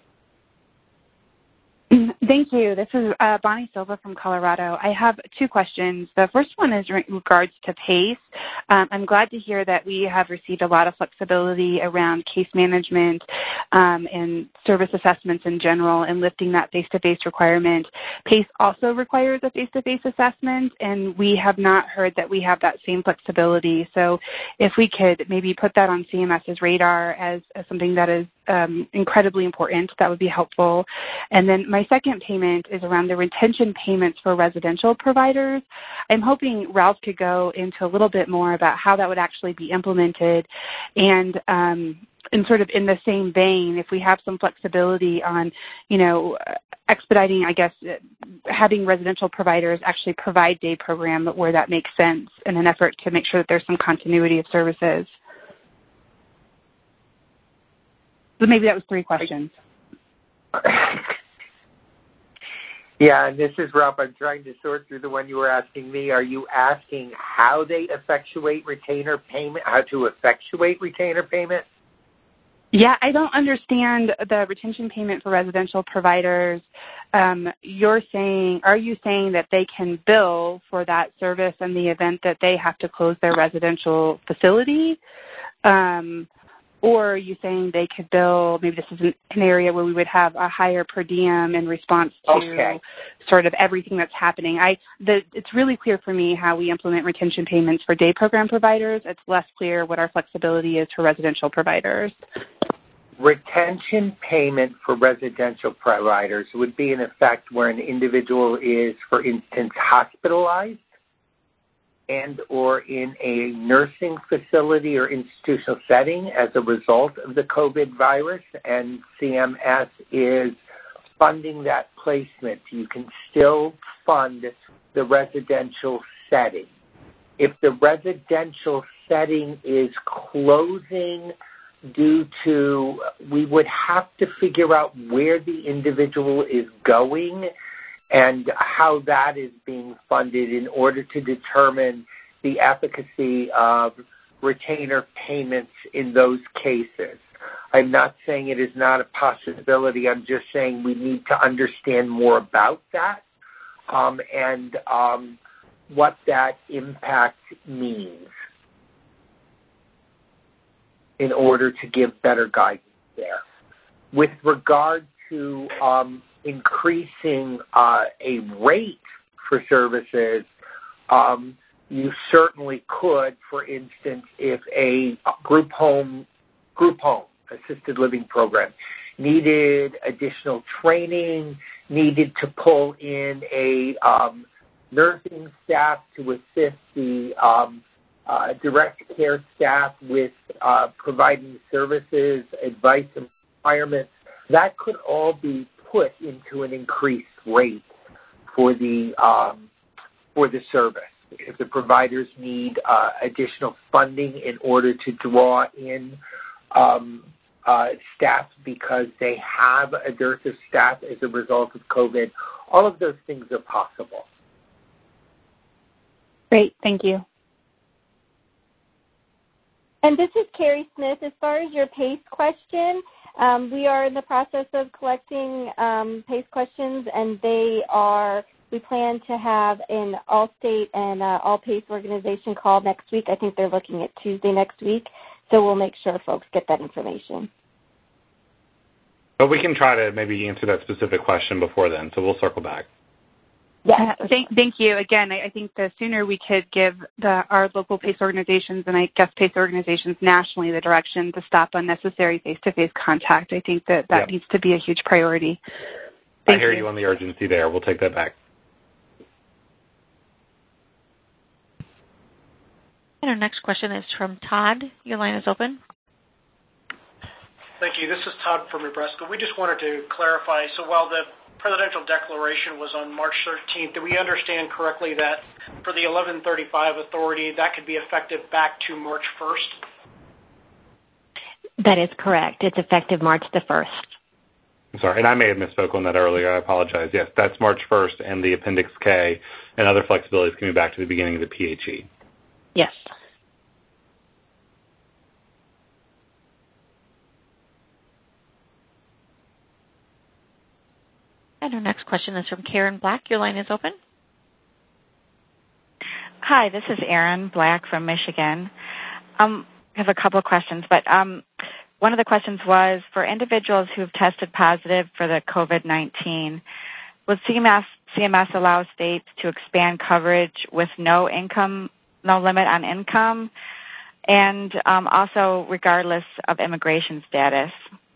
Thank you. This is uh, Bonnie Silva from Colorado. I have two questions. The first one is in regards to PACE. Um, I'm glad to hear that we have received a lot of flexibility around case management um, and service assessments in general and lifting that face-to-face requirement. PACE also requires a face-to-face assessment, and we have not heard that we have that same flexibility. So if we could maybe put that on CMS's radar as, as something that is um, incredibly important, that would be helpful. And then my second payment is around the retention payments for residential providers. I'm hoping Ralph could go into a little bit more about how that would actually be implemented, and um, and sort of in the same vein, if we have some flexibility on, you know, expediting, I guess, having residential providers actually provide day program where that makes sense in an effort to make sure that there's some continuity of services. So maybe that was three questions. Yeah, and this is Ralph. I'm trying to sort through the one you were asking me. Are you asking how they effectuate retainer payment, how to effectuate retainer payment? Yeah, I don't understand the retention payment for residential providers. Um, you're saying, are you saying that they can bill for that service in the event that they have to close their residential facility? Um, Or are you saying they could bill, maybe this is an, an area where we would have a higher per diem in response to okay. sort of everything that's happening? I, the, it's really clear for me how we implement retention payments for day program providers. It's less clear what our flexibility is for residential providers. Retention payment for residential providers would be in effect where an individual is, for instance, hospitalized and or in a nursing facility or institutional setting as a result of the COVID virus, and C M S is funding that placement. You can still fund the residential setting. If the residential setting is closing due to, we would have to figure out where the individual is going and how that is being funded in order to determine the efficacy of retainer payments in those cases. I'm not saying it is not a possibility. I'm just saying we need to understand more about that um, and um, what that impact means in order to give better guidance there. With regard to um, increasing uh, a rate for services, um, you certainly could. For instance, if a group home, group home assisted living program needed additional training, needed to pull in a um, nursing staff to assist the um, uh, direct care staff with uh, providing services, advice, and requirements, that could all be put into an increased rate for the um, for the service. If the providers need uh, additional funding in order to draw in um, uh, staff because they have a dearth of staff as a result of COVID, all of those things are possible. Great, thank you. And this is Carrie Smith. As far as your PACE question, um, we are in the process of collecting um, PACE questions, and they are, we plan to have an all-state and uh, all-PACE organization call next week. I think they're looking at Tuesday next week, so we'll make sure folks get that information. But we can try to maybe answer that specific question before then, so we'll circle back. Yeah, thank, thank you. Again, I, I think the sooner we could give the, our local PACE organizations and I guess PACE organizations nationally the direction to stop unnecessary face-to-face contact, I think that that yep. needs to be a huge priority. Thank I hear you. you on the urgency there. We'll take that back. And our next question is from Todd. Your line is open. Thank you. This is Todd from Nebraska. We just wanted to clarify, so while the presidential declaration was on March thirteenth, do we understand correctly that for the eleven thirty-five authority, that could be effective back to March first? That is correct. It's effective March the first. I'm sorry, and I may have misspoke on that earlier. I apologize. Yes, that's March first, and the Appendix K and other flexibilities coming back to the beginning of the P H E. Yes. And our next question is from Karen Black. Your line is open. Hi, this is Erin Black from Michigan. Um, I have a couple of questions, but um, one of the questions was, for individuals who have tested positive for the COVID nineteen, would C M S, C M S allow states to expand coverage with no income, no limit on income, and um, also regardless of immigration status?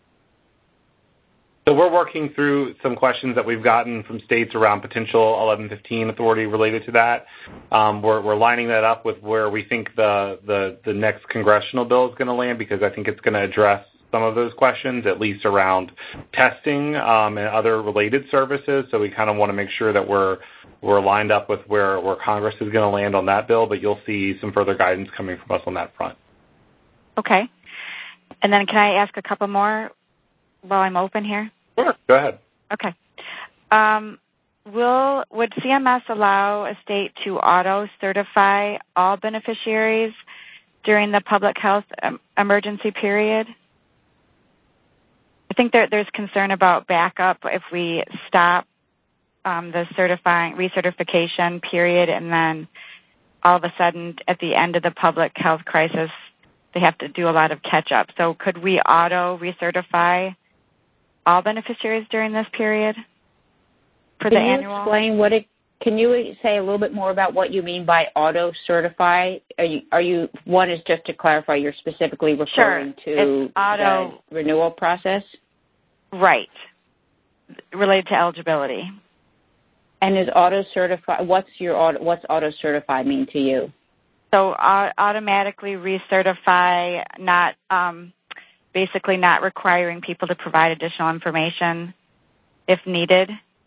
So we're working through some questions that we've gotten from states around potential eleven fifteen authority related to that. Um, we're, we're lining that up with where we think the, the, the next congressional bill is going to land, because I think it's going to address some of those questions, at least around testing um, and other related services. So we kind of want to make sure that we're we're lined up with where, where Congress is going to land on that bill, but you'll see some further guidance coming from us on that front. Okay. And then can I ask a couple more while I'm open here? Sure. Go ahead. Okay. Um, will would C M S allow a state to auto-certify all beneficiaries during the public health um, emergency period? I think there, there's concern about backup if we stop um, the certifying recertification period, and then all of a sudden at the end of the public health crisis, they have to do a lot of catch-up. So could we auto-recertify all beneficiaries during this period for Can the you annual? Explain what it, can you say a little bit more about what you mean by auto-certify? Are you, are you, one is just to clarify, you're specifically referring sure. to It's auto, the renewal process? Right. Related to eligibility. And is auto-certify, what's your auto, what's auto-certify mean to you? So uh, automatically recertify, not, um, basically not requiring people to provide additional information if needed.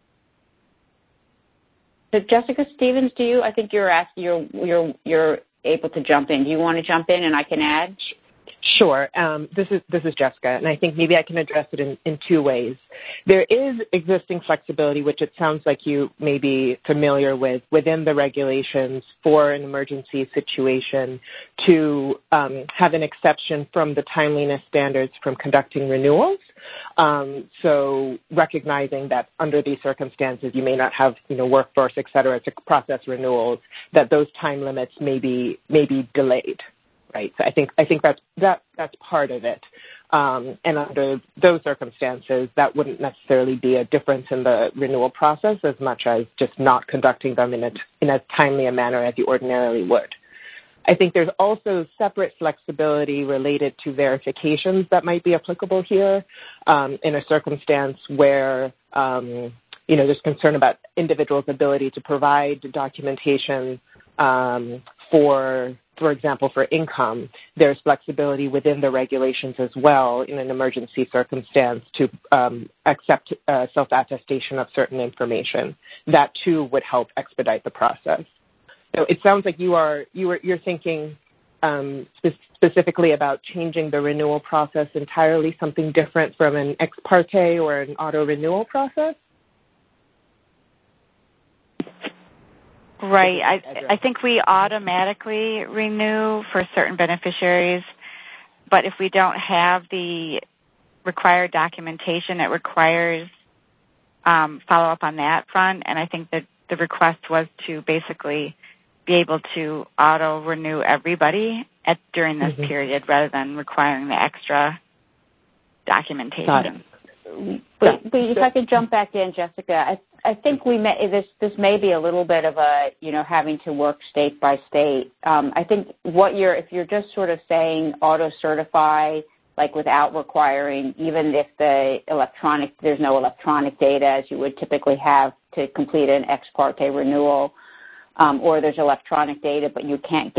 So Jessica Stevens, do you? I think you're asking. You're you're you're able to jump in. Do you want to jump in and I can add? Sure. Um, this is this is Jessica, and I think maybe I can address it in, in two ways. There is existing flexibility, which it sounds like you may be familiar with, within the regulations for an emergency situation to um, have an exception from the timeliness standards from conducting renewals. Um, so recognizing that under these circumstances you may not have, you know, workforce, et cetera, to process renewals, that those time limits may be may be delayed. Right. So I think I think that's that that's part of it. Um, and under those circumstances, that wouldn't necessarily be a difference in the renewal process as much as just not conducting them in a in as timely a manner as you ordinarily would. I think there's also separate flexibility related to verifications that might be applicable here um, in a circumstance where um, you know there's concern about individuals' ability to provide documentation um, for. For example, for income, there's flexibility within the regulations as well in an emergency circumstance to um, accept uh, self-attestation of certain information. That too would help expedite the process. So it sounds like you are you are you're thinking um, spe- specifically about changing the renewal process entirely, something different from an ex parte or an auto renewal process. Right. I, I think we automatically renew for certain beneficiaries, but if we don't have the required documentation, it requires um, follow-up on that front. And I think that the request was to basically be able to auto-renew everybody at, during this mm-hmm. period rather than requiring the extra documentation. Got it. But, but if I could jump back in, Jessica, I, I think we may, this this may be a little bit of a, you know, having to work state by state. Um, I think what you're, if you're just sort of saying auto-certify, like without requiring, even if the electronic, there's no electronic data as you would typically have to complete an ex parte renewal, um, or there's electronic data but you can't get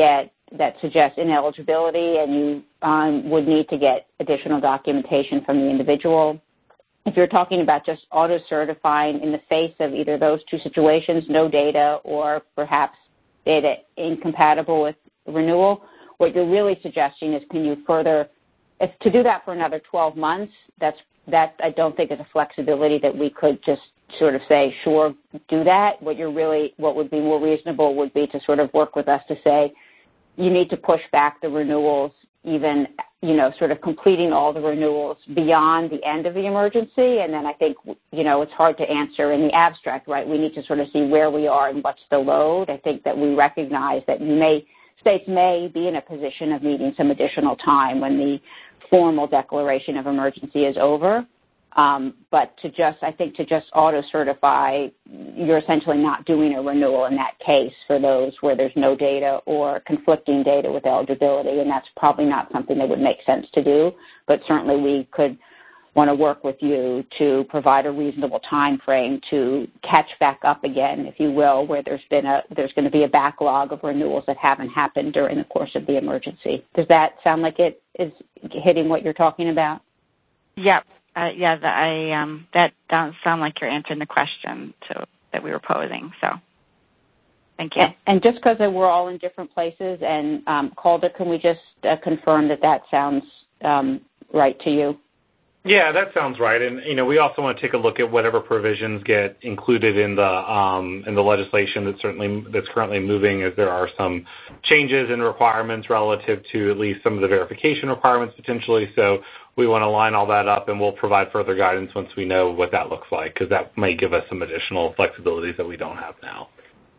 that suggests ineligibility, and you um, would need to get additional documentation from the individual. If you're talking about just auto-certifying in the face of either those two situations, no data or perhaps data incompatible with renewal, what you're really suggesting is can you further, if to do that for another twelve months, that's that I don't think is a flexibility that we could just sort of say, sure, do that. What you're really, what would be more reasonable would be to sort of work with us to say, you need to push back the renewals even, you know, sort of completing all the renewals beyond the end of the emergency. And then I think, you know, it's hard to answer in the abstract, right? We need to sort of see where we are and what's the load. I think that we recognize that you may, states may be in a position of needing some additional time when the formal declaration of emergency is over. Um, but to just, I think to just auto-certify, you're essentially not doing a renewal in that case for those where there's no data or conflicting data with eligibility, and that's probably not something that would make sense to do. But certainly we could want to work with you to provide a reasonable time frame to catch back up again, if you will, where there's been a, there's going to be a backlog of renewals that haven't happened during the course of the emergency. Does that sound like it is hitting what you're talking about? Yep. Uh, yeah, the, I, um, that doesn't sound like you're answering the question to, that we were posing. So, thank you. And, and just because we're all in different places, and um, Calder, can we just uh, confirm that that sounds um, right to you? Yeah, that sounds right. And, you know, we also want to take a look at whatever provisions get included in the um, in the legislation that's certainly that's currently moving, as there are some changes in requirements relative to at least some of the verification requirements potentially. So we want to line all that up, and we'll provide further guidance once we know what that looks like, because that may give us some additional flexibilities that we don't have now.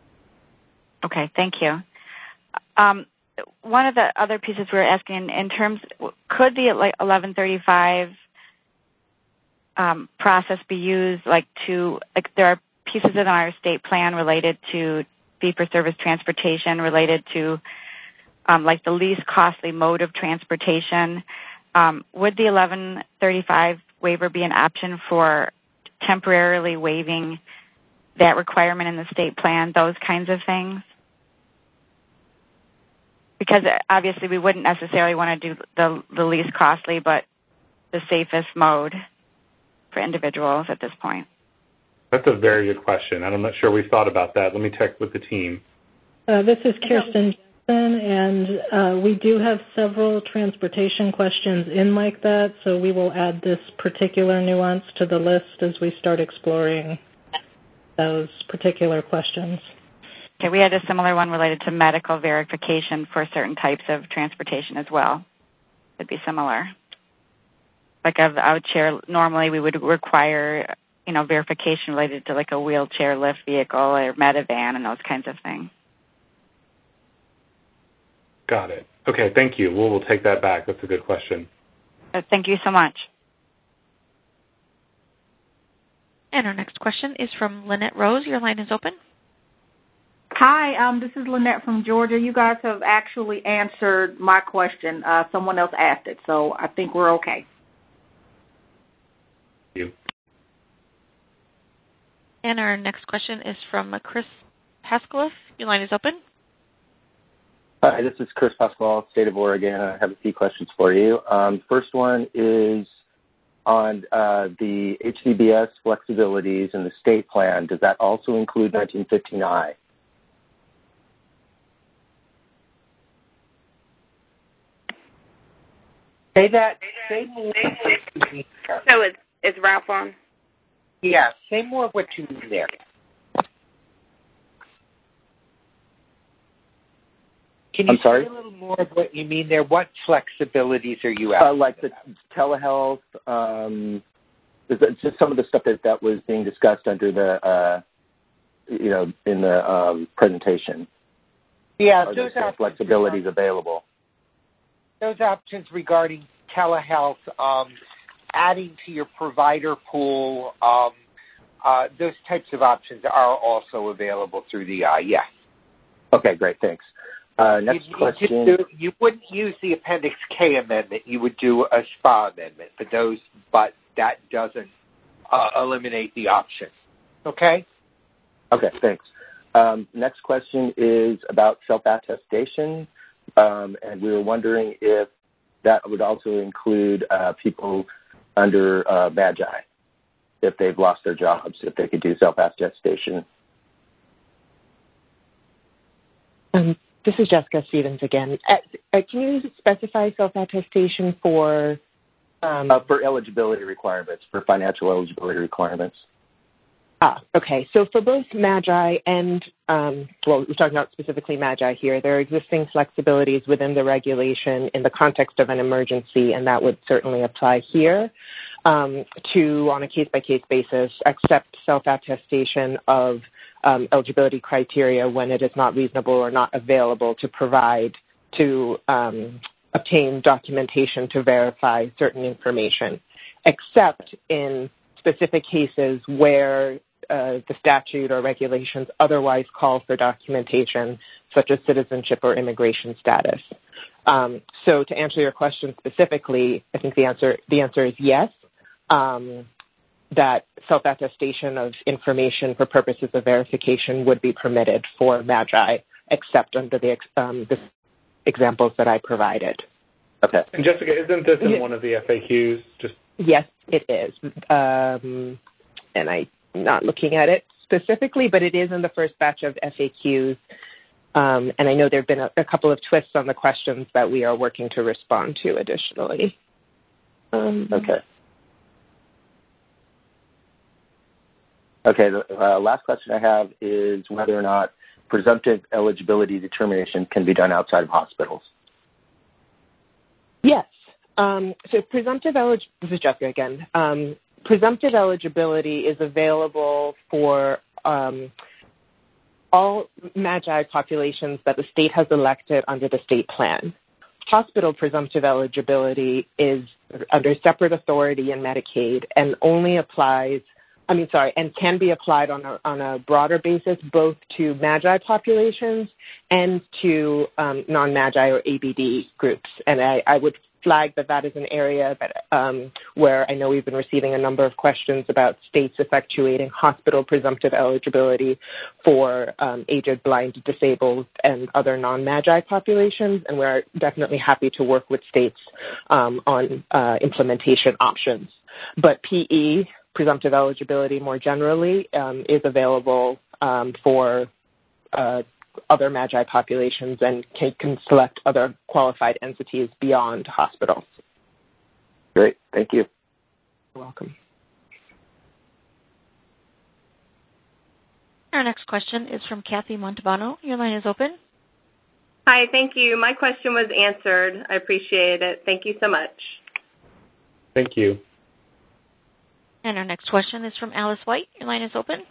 Okay, thank you. Um, one of the other pieces we were asking in terms, could the like eleven thirty-five Um, process be used like to, like there are pieces in our state plan related to fee-for-service transportation, related to um, like the least costly mode of transportation. Um, would the eleven thirty-five waiver be an option for temporarily waiving that requirement in the state plan, those kinds of things? Because obviously we wouldn't necessarily want to do the, the least costly, but the safest mode for individuals at this point? That's a very good question, and I'm not sure we've thought about that. Let me check with the team. Uh, this is Kirsten Jackson, and uh, we do have several transportation questions in like that, so we will add this particular nuance to the list as we start exploring those particular questions. Okay, we had a similar one related to medical verification for certain types of transportation as well. It'd be similar. Like a, a chair, normally we would require, you know, verification related to like a wheelchair lift vehicle or Medivan and those kinds of things. Got it. Okay, thank you. We'll, we'll take that back. That's a good question. Uh, thank you so much. And our next question is from Lynette Rose. Your line is open. Hi, um, this is Lynette from Georgia. You guys have actually answered my question. Uh, someone else asked it, so I think we're okay. You. And our next question is from Chris Pascalif. Your line is open. Hi, this is Chris Pascal, State of Oregon. I have a few questions for you. Um, first one is on uh, the H C B S flexibilities in the state plan. Does that also include nineteen fifteen I? Say that. Say more. So it's it's Ralph on. Yeah. Say more of what you mean there. Can you I'm sorry? say a little more of what you mean there? What flexibilities are you asking? Uh, like the telehealth, um, just some of the stuff that, that was being discussed under the, uh, you know, in the um, presentation. Yeah, are those there flexibilities available. Those options regarding telehealth, um, adding to your provider pool, um, uh, those types of options are also available through the I. Yeah. Okay, great. Thanks. Uh, next you, question. You, do, you wouldn't use the Appendix K amendment. You would do a S P A amendment, but those, but that doesn't uh, eliminate the option. Okay. Okay. Thanks. Um, next question is about self-attestation. Um, and we were wondering if that would also include uh, people under uh, Magi, if they've lost their jobs, if they could do self-attestation. Um, this is Jessica Stevens again. Uh, uh, can you specify self-attestation for? Um, uh, for eligibility requirements, for financial eligibility requirements. Ah, okay. So for both Magi and, um, well, we're talking about specifically Magi here, there are existing flexibilities within the regulation in the context of an emergency, and that would certainly apply here um, to, on a case-by-case basis, accept self-attestation of um, eligibility criteria when it is not reasonable or not available to provide to um, obtain documentation to verify certain information, except in specific cases where Uh, the statute or regulations otherwise call for documentation, such as citizenship or immigration status. Um, so to answer your question specifically, I think the answer the answer is yes, um, that self-attestation of information for purposes of verification would be permitted for Magi, except under the, um, the examples that I provided. Okay. And Jessica, isn't this in yeah. one of the F A Qs? Just Yes, it is. Um, and I not looking at it specifically, but it is in the first batch of F A Qs. Um, and I know there have been a, a couple of twists on the questions that we are working to respond to additionally. Um, okay. Okay, the uh, last question I have is whether or not presumptive eligibility determination can be done outside of hospitals. Yes. Um, so presumptive eligibility, this is Jessica again. Um, Presumptive eligibility is available for um, all Magi populations that the state has elected under the state plan. Hospital presumptive eligibility is under separate authority in Medicaid and only applies, I mean, sorry, and can be applied on a, on a broader basis both to Magi populations and to um, non-Magi or A B D groups. And I, I would flag that that is an area that um, where I know we've been receiving a number of questions about states effectuating hospital presumptive eligibility for um, aged, blind, disabled, and other non-Magi populations, and we're definitely happy to work with states um, on uh, implementation options. But P E, presumptive eligibility more generally, um, is available um, for uh, other Magi populations and can, can select other qualified entities beyond hospitals. Great. Thank you. You're welcome. Our next question is from Kathy Montalbano. Your line is open. Hi, thank you. My question was answered. I appreciate it. Thank you so much. Thank you. And our next question is from Alice White. Your line is open.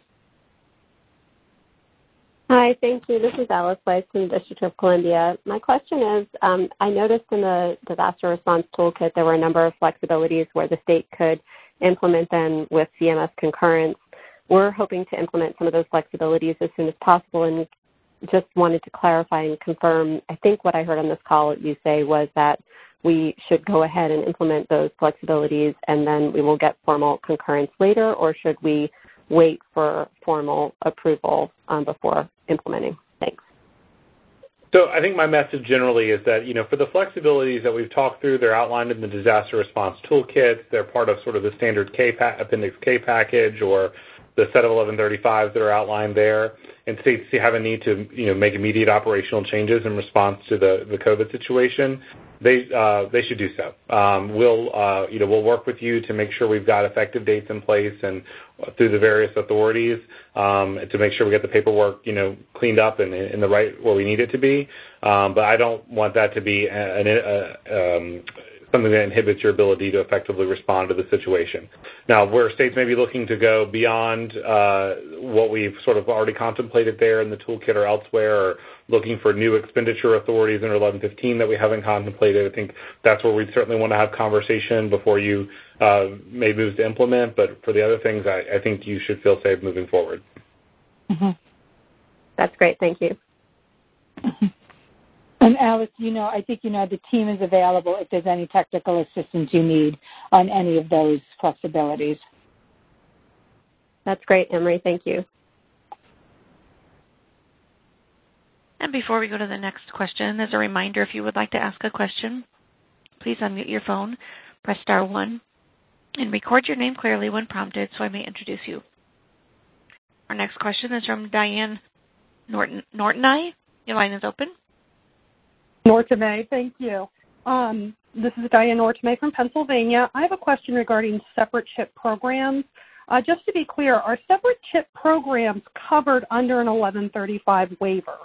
Hi, thank you. This is Alice Weiss from the District of Columbia. My question is, um, I noticed in the disaster response toolkit there were a number of flexibilities where the state could implement them with C M S concurrence. We're hoping to implement some of those flexibilities as soon as possible, and just wanted to clarify and confirm, I think what I heard on this call you say was that we should go ahead and implement those flexibilities and then we will get formal concurrence later, or should we wait for formal approval um, before implementing? Thanks. So I think my message generally is that, you know, for the flexibilities that we've talked through, they're outlined in the disaster response toolkit. They're part of sort of the standard K pa- Appendix K package or the set of eleven thirty-fives that are outlined there. And states have a need to, you know, make immediate operational changes in response to the, the COVID situation. They uh, they should do so. Um, we'll uh, you know we'll work with you to make sure we've got effective dates in place and through the various authorities um, to make sure we get the paperwork you know cleaned up and in the right where we need it to be. Um, but I don't want that to be an, a, um, something that inhibits your ability to effectively respond to the situation. Now, where states may be looking to go beyond uh, what we've sort of already contemplated there in the toolkit or elsewhere, or looking for new expenditure authorities under eleven fifteen that we haven't contemplated, I think that's where we certainly want to have conversation before you uh, make moves to implement. But for the other things, I, I think you should feel safe moving forward. Mm-hmm. That's great. Thank you. Mm-hmm. And Alice, you know, I think you know the team is available if there's any technical assistance you need on any of those flexibilities. That's great, Emery. Thank you. And before we go to the next question, as a reminder, if you would like to ask a question, please unmute your phone, press star one, and record your name clearly when prompted so I may introduce you. Our next question is from Diane Norton. Norton, your line is open. Nortame, thank you. Um, this is Diane Nortame from Pennsylvania. I have a question regarding separate CHIP programs. Uh, just to be clear, are separate CHIP programs covered under an eleven thirty-five waiver?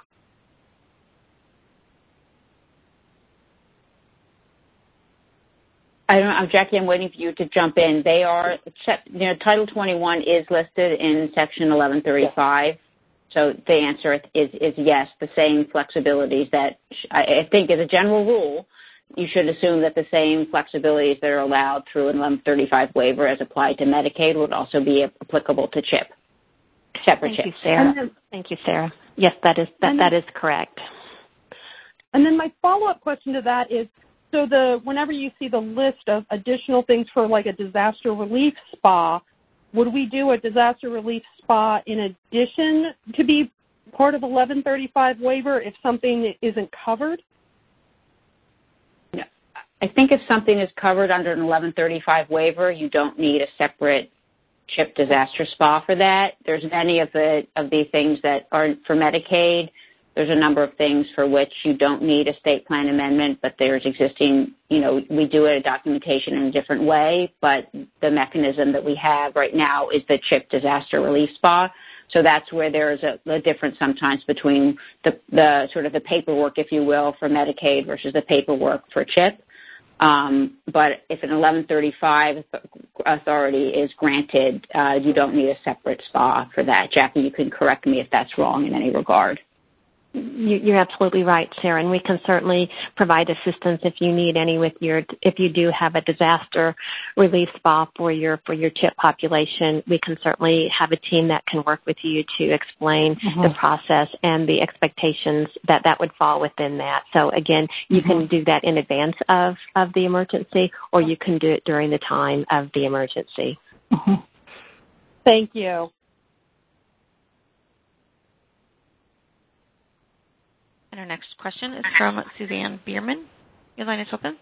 I don't know, Jackie, I'm waiting for you to jump in. They are, you know, Title twenty-one is listed in Section eleven thirty-five. So the answer is, is yes, the same flexibilities that I think as a general rule, you should assume that the same flexibilities that are allowed through an eleven thirty-five waiver as applied to Medicaid would also be applicable to CHIP, separate Thank CHIP. you, Sarah. Then, Thank you, Sarah. Yes, that is that, then, that is correct. And then my follow-up question to that is, so the whenever you see the list of additional things for like a disaster relief spa, would we do a disaster relief spa in addition to be part of eleven thirty-five waiver if something isn't covered? No. I think if something is covered under an eleven thirty-five waiver, you don't need a separate CHIP disaster spa for that. There's many of the of the things that are for Medicaid. There's a number of things for which you don't need a state plan amendment, but there's existing, you know, we do it a documentation in a different way, but the mechanism that we have right now is the CHIP disaster relief spa. So that's where there's a, a difference sometimes between the, the sort of the paperwork, if you will, for Medicaid versus the paperwork for CHIP. Um, but if an eleven thirty-five authority is granted, uh, you don't need a separate spa for that. Jackie, you can correct me if that's wrong in any regard. You're absolutely right, Sarah, and we can certainly provide assistance if you need any with your, if you do have a disaster relief spa for your for your CHIP population. We can certainly have a team that can work with you to explain mm-hmm. the process and the expectations that that would fall within that. So again, you mm-hmm. can do that in advance of, of the emergency, or you can do it during the time of the emergency. Mm-hmm. Thank you. And our next question is from Suzanne Bierman. Your line is open.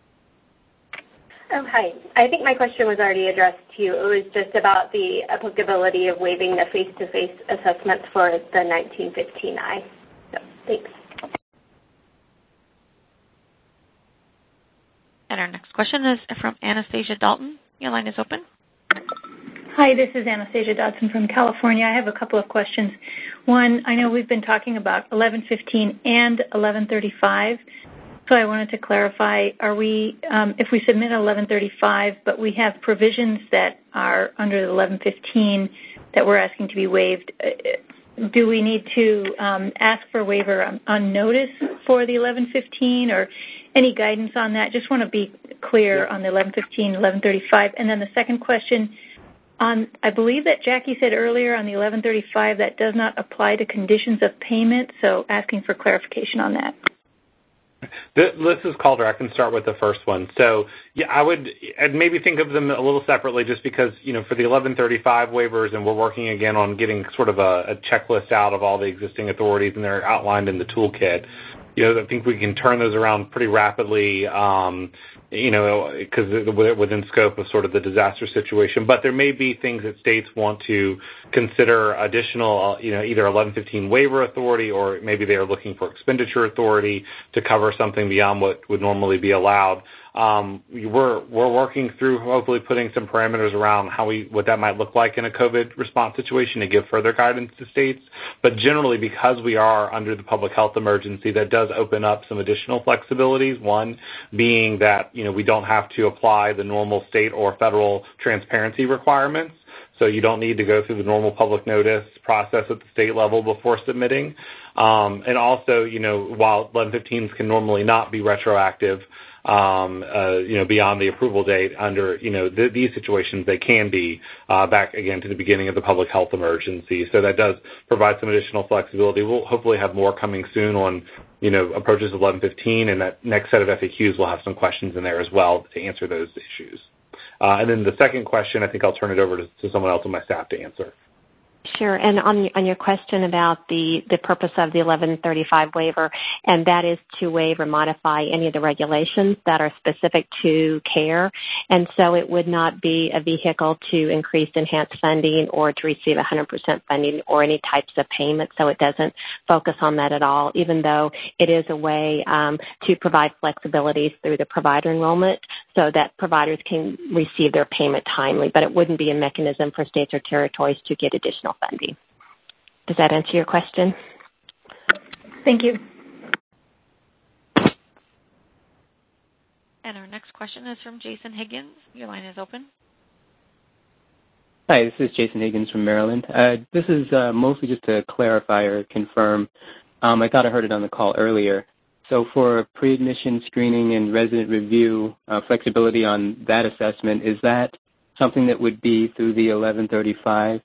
Oh, hi. I think my question was already addressed to you. It was just about the applicability of waiving the face-to-face assessments for the nineteen fifteen I. So, thanks. And our next question is from Anastasia Dalton. Your line is open. Hi, this is Anastasia Dodson from California. I have a couple of questions. One, I know we've been talking about eleven fifteen and eleven thirty-five, so I wanted to clarify, are we, um, if we submit eleven thirty-five, but we have provisions that are under the eleven fifteen that we're asking to be waived, do we need to um, ask for a waiver on, on notice for the eleven fifteen, or any guidance on that? Just want to be clear yeah. on the eleven fifteen, eleven thirty-five. And then the second question, on, I believe that Jackie said earlier on the eleven thirty-five that does not apply to conditions of payment, so asking for clarification on that. This is Calder. I can start with the first one. So, yeah, I would I'd maybe think of them a little separately just because, you know, for the eleven thirty-five waivers, and we're working again on getting sort of a, a checklist out of all the existing authorities, and they're outlined in the toolkit. You know, I think we can turn those around pretty rapidly, um, you know, because within scope of sort of the disaster situation. But there may be things that states want to consider additional, you know, either eleven fifteen waiver authority, or maybe they are looking for expenditure authority to cover something beyond what would normally be allowed. Um, we're we're working through hopefully putting some parameters around how we what that might look like in a COVID response situation to give further guidance to states. But generally, because we are under the public health emergency, that does open up some additional flexibilities. One being that, you know, we don't have to apply the normal state or federal transparency requirements. So you don't need to go through the normal public notice process at the state level before submitting. Um, and also, you know, while eleven fifteens can normally not be retroactive, Um, uh, you know, beyond the approval date under, you know, th- these situations, they can be uh, back again to the beginning of the public health emergency. So that does provide some additional flexibility. We'll hopefully have more coming soon on, you know, approaches of eleven fifteen, and that next set of F A Qs will have some questions in there as well to answer those issues. Uh, and then the second question, I think I'll turn it over to, to someone else on my staff to answer. Sure. And on, on your question about the, the purpose of the eleven thirty-five waiver, and that is to waive or modify any of the regulations that are specific to care. And so it would not be a vehicle to increase enhanced funding or to receive one hundred percent funding or any types of payment. So it doesn't focus on that at all, even though it is a way um, to provide flexibilities through the provider enrollment so that providers can receive their payment timely. But it wouldn't be a mechanism for states or territories to get additional funding. Does that answer your question? Thank you. And our next question is from Jason Higgins. Your line is open. Hi, this is Jason Higgins from Maryland. Uh, this is uh, mostly just to clarify or confirm. Um, I thought I heard it on the call earlier. So for pre-admission screening and resident review, uh, flexibility on that assessment, is that something that would be through the eleven thirty-five?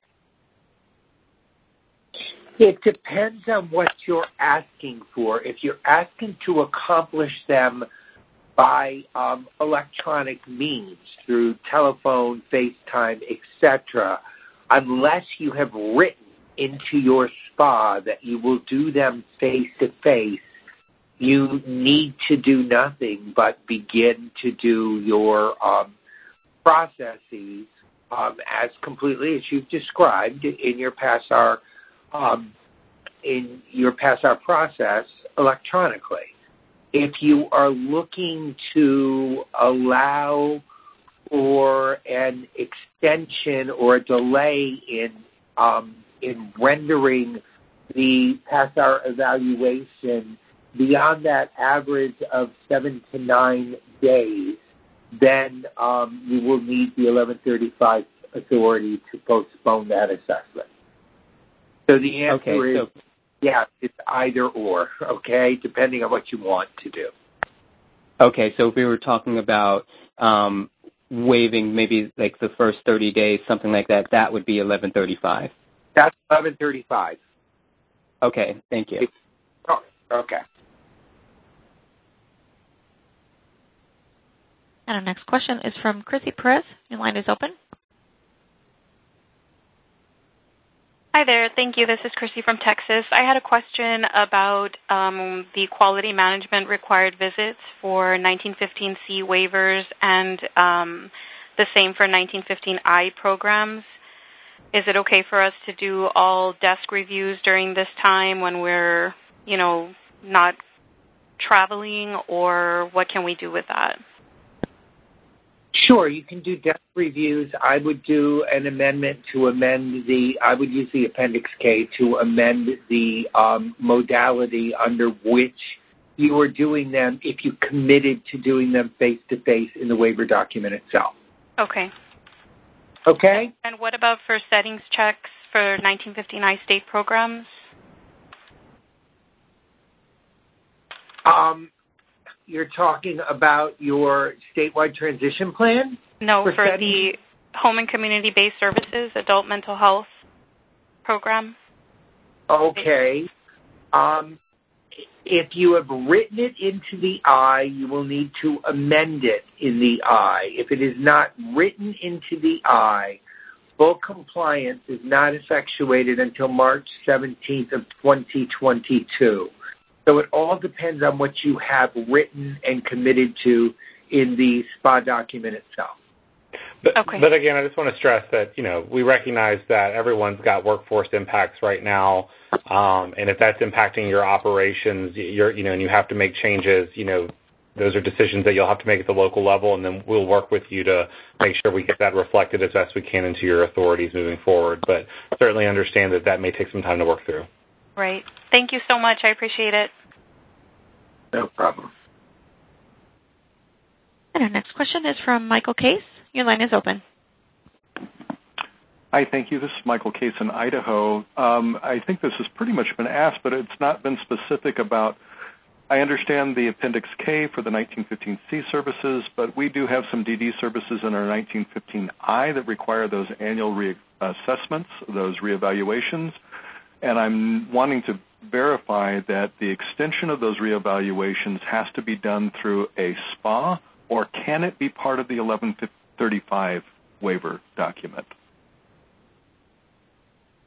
It depends on what you're asking for. If you're asking to accomplish them by um, electronic means, through telephone, FaceTime, et cetera, unless you have written into your spa that you will do them face-to-face, you need to do nothing but begin to do your um, processes um, as completely as you've described in your PASSAR Um, in your PASSAR process electronically. If you are looking to allow for an extension or a delay in um, in rendering the PASSAR evaluation beyond that average of seven to nine days, then um, you will need the eleven thirty-five authority to postpone that assessment. So the answer okay, is, so, yeah, it's either or, okay, depending on what you want to do. Okay, so if we were talking about um, waiving maybe like the first thirty days, something like that, that would be eleven thirty-five. That's eleven thirty-five. Okay, thank you. Oh, okay. And our next question is from Chrissy Perez. Your line is open. Hi there. Thank you. This is Chrissy from Texas. I had a question about um, the quality management required visits for nineteen fifteen C waivers and um, the same for nineteen fifteen I programs. Is it okay for us to do all desk reviews during this time when we're, you know, not traveling, or what can we do with that? Sure, you can do desk reviews. I would do an amendment to amend the, I would use the Appendix K to amend the um, modality under which you are doing them if you committed to doing them face-to-face in the waiver document itself. Okay. Okay? And what about for settings checks for nineteen fifteen I state programs? Um, You're talking about your statewide transition plan? No, for, for the Home and Community-Based Services Adult Mental Health Program. Okay. Um, if you have written it into the I, you will need to amend it in the I. If it is not written into the I, full compliance is not effectuated until March seventeenth of twenty twenty-two. So it all depends on what you have written and committed to in the S P A document itself. But, okay. but again, I just want to stress that, you know, we recognize that everyone's got workforce impacts right now, um, and if that's impacting your operations, you're, you know, and you have to make changes, you know, those are decisions that you'll have to make at the local level, and then we'll work with you to make sure we get that reflected as best we can into your authorities moving forward. But certainly understand that that may take some time to work through. Right. Thank you so much. I appreciate it. No problem. And our next question is from Michael Case. Your line is open. Hi, thank you. This is Michael Case in Idaho. Um, I think this has pretty much been asked, but it's not been specific about, I understand the Appendix K for the nineteen fifteen C services, but we do have some D D services in our nineteen fifteen I that require those annual reassessments, those reevaluations. And I'm wanting to verify that the extension of those reevaluations has to be done through a S P A, or can it be part of the eleven thirty-five waiver document?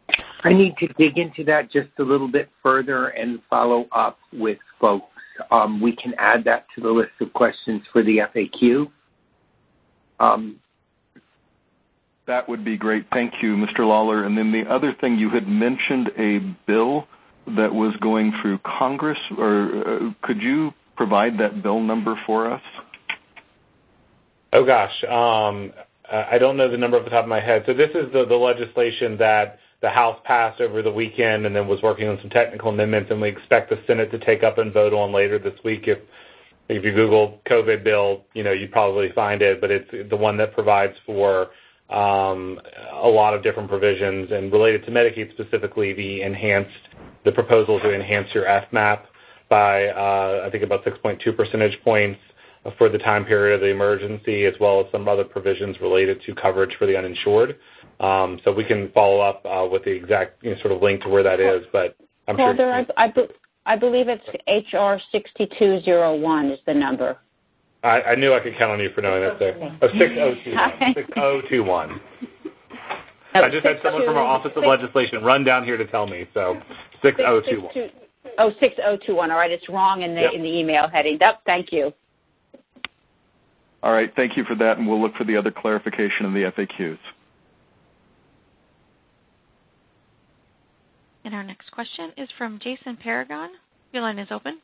I need to dig into that just a little bit further and follow up with folks. Um, we can add that to the list of questions for the F A Q. Um, that would be great. Thank you, Mister Lawler. And then the other thing, you had mentioned a bill that was going through Congress, or uh, could you provide that bill number for us? Oh, gosh. Um, I don't know the number off the top of my head. So this is the, the legislation that the House passed over the weekend and then was working on some technical amendments, and we expect the Senate to take up and vote on later this week. If if you Google COVID bill, you know, you'd probably find it, but it's the one that provides for um, a lot of different provisions, and related to Medicaid specifically, the enhanced, the proposal to enhance your F MAP by, uh, I think, about six point two percentage points for the time period of the emergency, as well as some other provisions related to coverage for the uninsured. Um, so we can follow up uh, with the exact, you know, sort of link to where that is, but I'm Calder, sure. I, I, I believe it's H R sixty-two oh one is the number. I, I knew I could count on you for knowing that. There. Oh, six oh two one. six oh two one. No, I just had someone from our Office of Legislation run down here to tell me, so six oh two one. Oh, six oh two one. All right, it's wrong in the yep. in the email heading. Yep, thank you. All right, thank you for that, and we'll look for the other clarification in the F A Qs. And our next question is from Jason Paragon. Your line is open.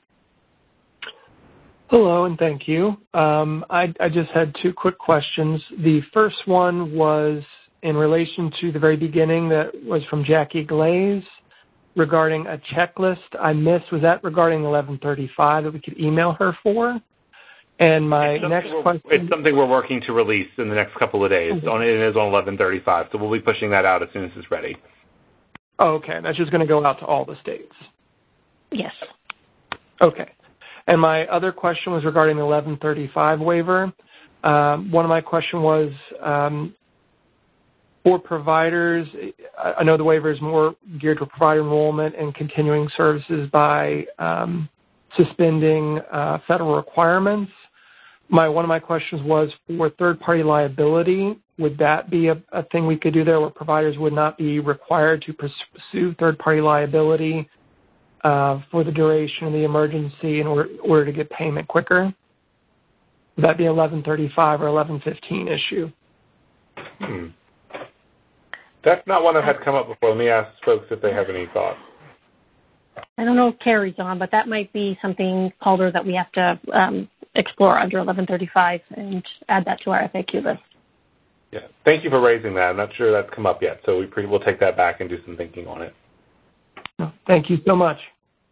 Hello, and thank you. Um, I, I just had two quick questions. The first one was in relation to the very beginning that was from Jackie Glaze regarding a checklist I missed. Was that regarding eleven thirty-five that we could email her for? And my next question... It's something we're working to release in the next couple of days. Okay. On, it is on eleven thirty-five, so we'll be pushing that out as soon as it's ready. Oh, okay. That's just going to go out to all the states? Yes. Okay. And my other question was regarding the eleven thirty-five waiver. Um, one of my questions was, um, for providers, I know the waiver is more geared to provider enrollment and continuing services by um, suspending uh, federal requirements. My one of my questions was for third-party liability. Would that be a, a thing we could do there where providers would not be required to pursue third-party liability uh, for the duration of the emergency in order, order to get payment quicker? Would that be eleven thirty-five or eleven fifteen issue? Hmm. That's not one that had come up before. Let me ask folks if they have any thoughts. I don't know if Carrie's on, but that might be something, Calder, that we have to um, explore under eleven thirty-five and add that to our F A Q list. Yeah, thank you for raising that. I'm not sure that's come up yet, so we pre- we'll take that back and do some thinking on it. Thank you so much.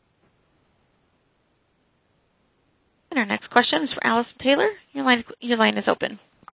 And our next question is for Allison Taylor. Your line, your line is open.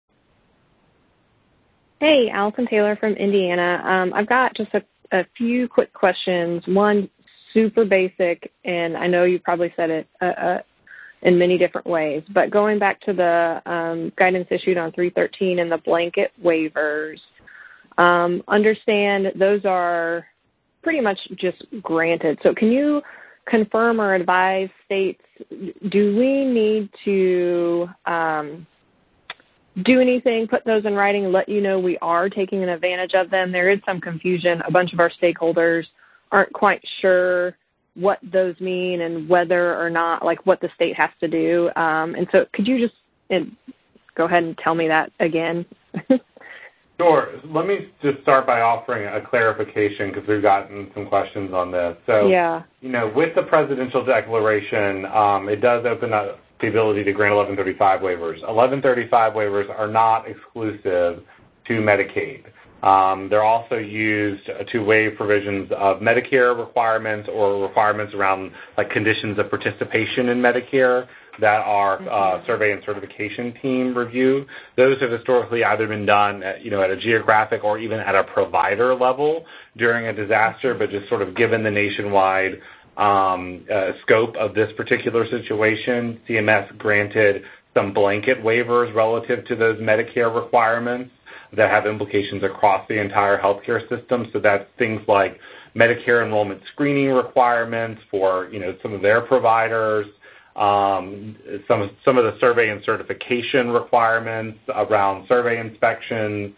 Hey, Allison Taylor from Indiana. Um, I've got just a, a few quick questions. One, super basic, and I know you probably said it uh, uh, in many different ways, but going back to the um, guidance issued on three thirteen and the blanket waivers, um, understand those are pretty much just granted. So can you confirm or advise states, do we need to um, do anything, put those in writing, let you know we are taking an advantage of them? There is some confusion. A bunch of our stakeholders aren't quite sure what those mean and whether or not, like what the state has to do. Um, and so could you just and go ahead and tell me that again? Sure. Let me just start by offering a clarification because we've gotten some questions on this. So, yeah. you know, with the presidential declaration, um, it does open up the ability to grant eleven thirty-five waivers. eleven thirty-five waivers are not exclusive to Medicaid. Um, they're also used to waive provisions of Medicare requirements or requirements around like conditions of participation in Medicare that our uh, survey and certification team review. Those have historically either been done at, you know, at a geographic or even at a provider level during a disaster, but just sort of given the nationwide um, uh, scope of this particular situation, C M S granted some blanket waivers relative to those Medicare requirements that have implications across the entire healthcare system. So that's things like Medicare enrollment screening requirements for, you know, some of their providers, um, some of, some of the survey and certification requirements around survey inspections,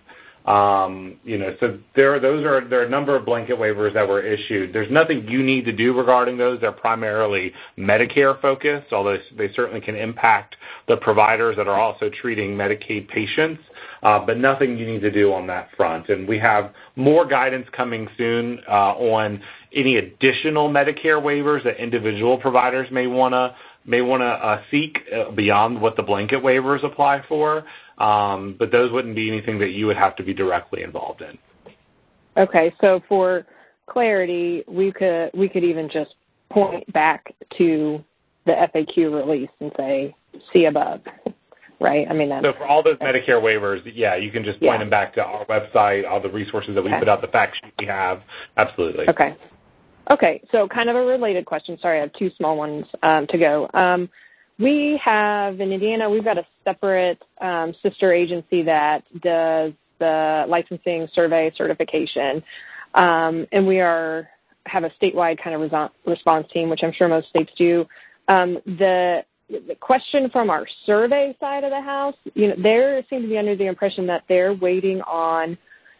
Um, you know, so there are, those are there are a number of blanket waivers that were issued. There's nothing you need to do regarding those. They're primarily Medicare focused, although they certainly can impact the providers that are also treating Medicaid patients. Uh, but nothing you need to do on that front. And we have more guidance coming soon uh, on any additional Medicare waivers that individual providers may want to may want to uh, seek uh, beyond what the blanket waivers apply for. Um, but those wouldn't be anything that you would have to be directly involved in. Okay, so for clarity, we could we could even just point back to the F A Q release and say, see above. Right. I mean, that's, so for all those Medicare waivers, yeah, you can just point yeah. them back to our website, all the resources that we okay. put out, the fact sheet we have. Absolutely. Okay. Okay. So kind of a related question. Sorry, I have two small ones um, to go. Um, we have in Indiana, we've got a separate um, sister agency that does the licensing survey certification, um, and we are have a statewide kind of reso- response team, which I'm sure most states do. Um, the The question from our survey side of the house, you know, they seem to be under the impression that they're waiting on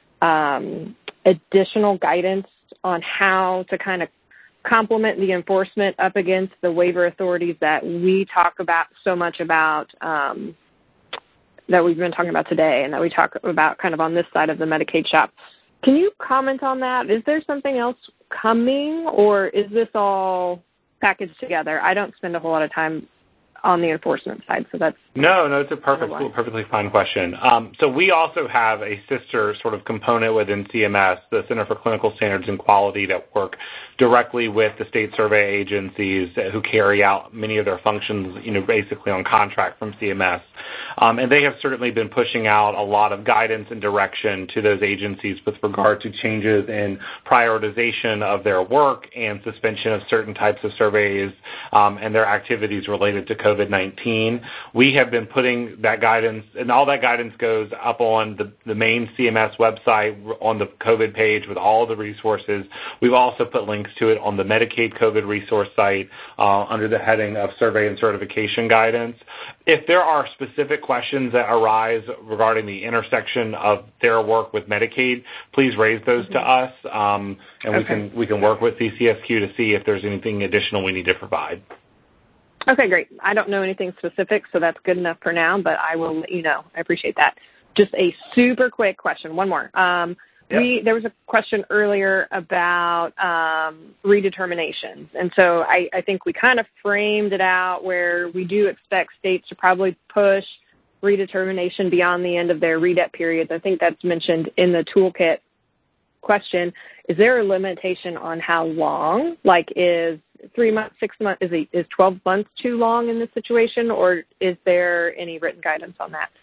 um, additional guidance on how to kind of complement the enforcement up against the waiver authorities that we talk about so much about, um, that we've been talking about today and that we talk about kind of on this side of the Medicaid shop. Can you comment on that? Is there something else coming, or is this all packaged together? I don't spend a whole lot of time on the enforcement side, so that's... No, no, it's a perfect, perfectly fine question. Um, so we also have a sister sort of component within C M S, the Center for Clinical Standards and Quality, that work directly with the state survey agencies who carry out many of their functions, you know, basically on contract from C M S. Um, and they have certainly been pushing out a lot of guidance and direction to those agencies with regard to changes in prioritization of their work and suspension of certain types of surveys um, and their activities related to COVID nineteen. We have been putting that guidance, and all that guidance goes up on the, the main C M S website on the COVID page with all the resources. We've also put links to it on the Medicaid COVID resource site uh, under the heading of survey and certification guidance. If there are specific questions that arise regarding the intersection of their work with Medicaid, please raise those mm-hmm. to us, um, and okay. we can we can work with C C S Q to see if there's anything additional we need to provide. Okay, great. I don't know anything specific, so that's good enough for now, but I will let you know. I appreciate that. Just a super quick question. One more. Um, yep. we There was a question earlier about um, redeterminations, and so I, I think we kind of framed it out where we do expect states to probably push redetermination beyond the end of their redet periods. I think that's mentioned in the toolkit question. Is there a limitation on how long? Like, is three months, six months, is, it, is twelve months too long in this situation, or is there any written guidance on that?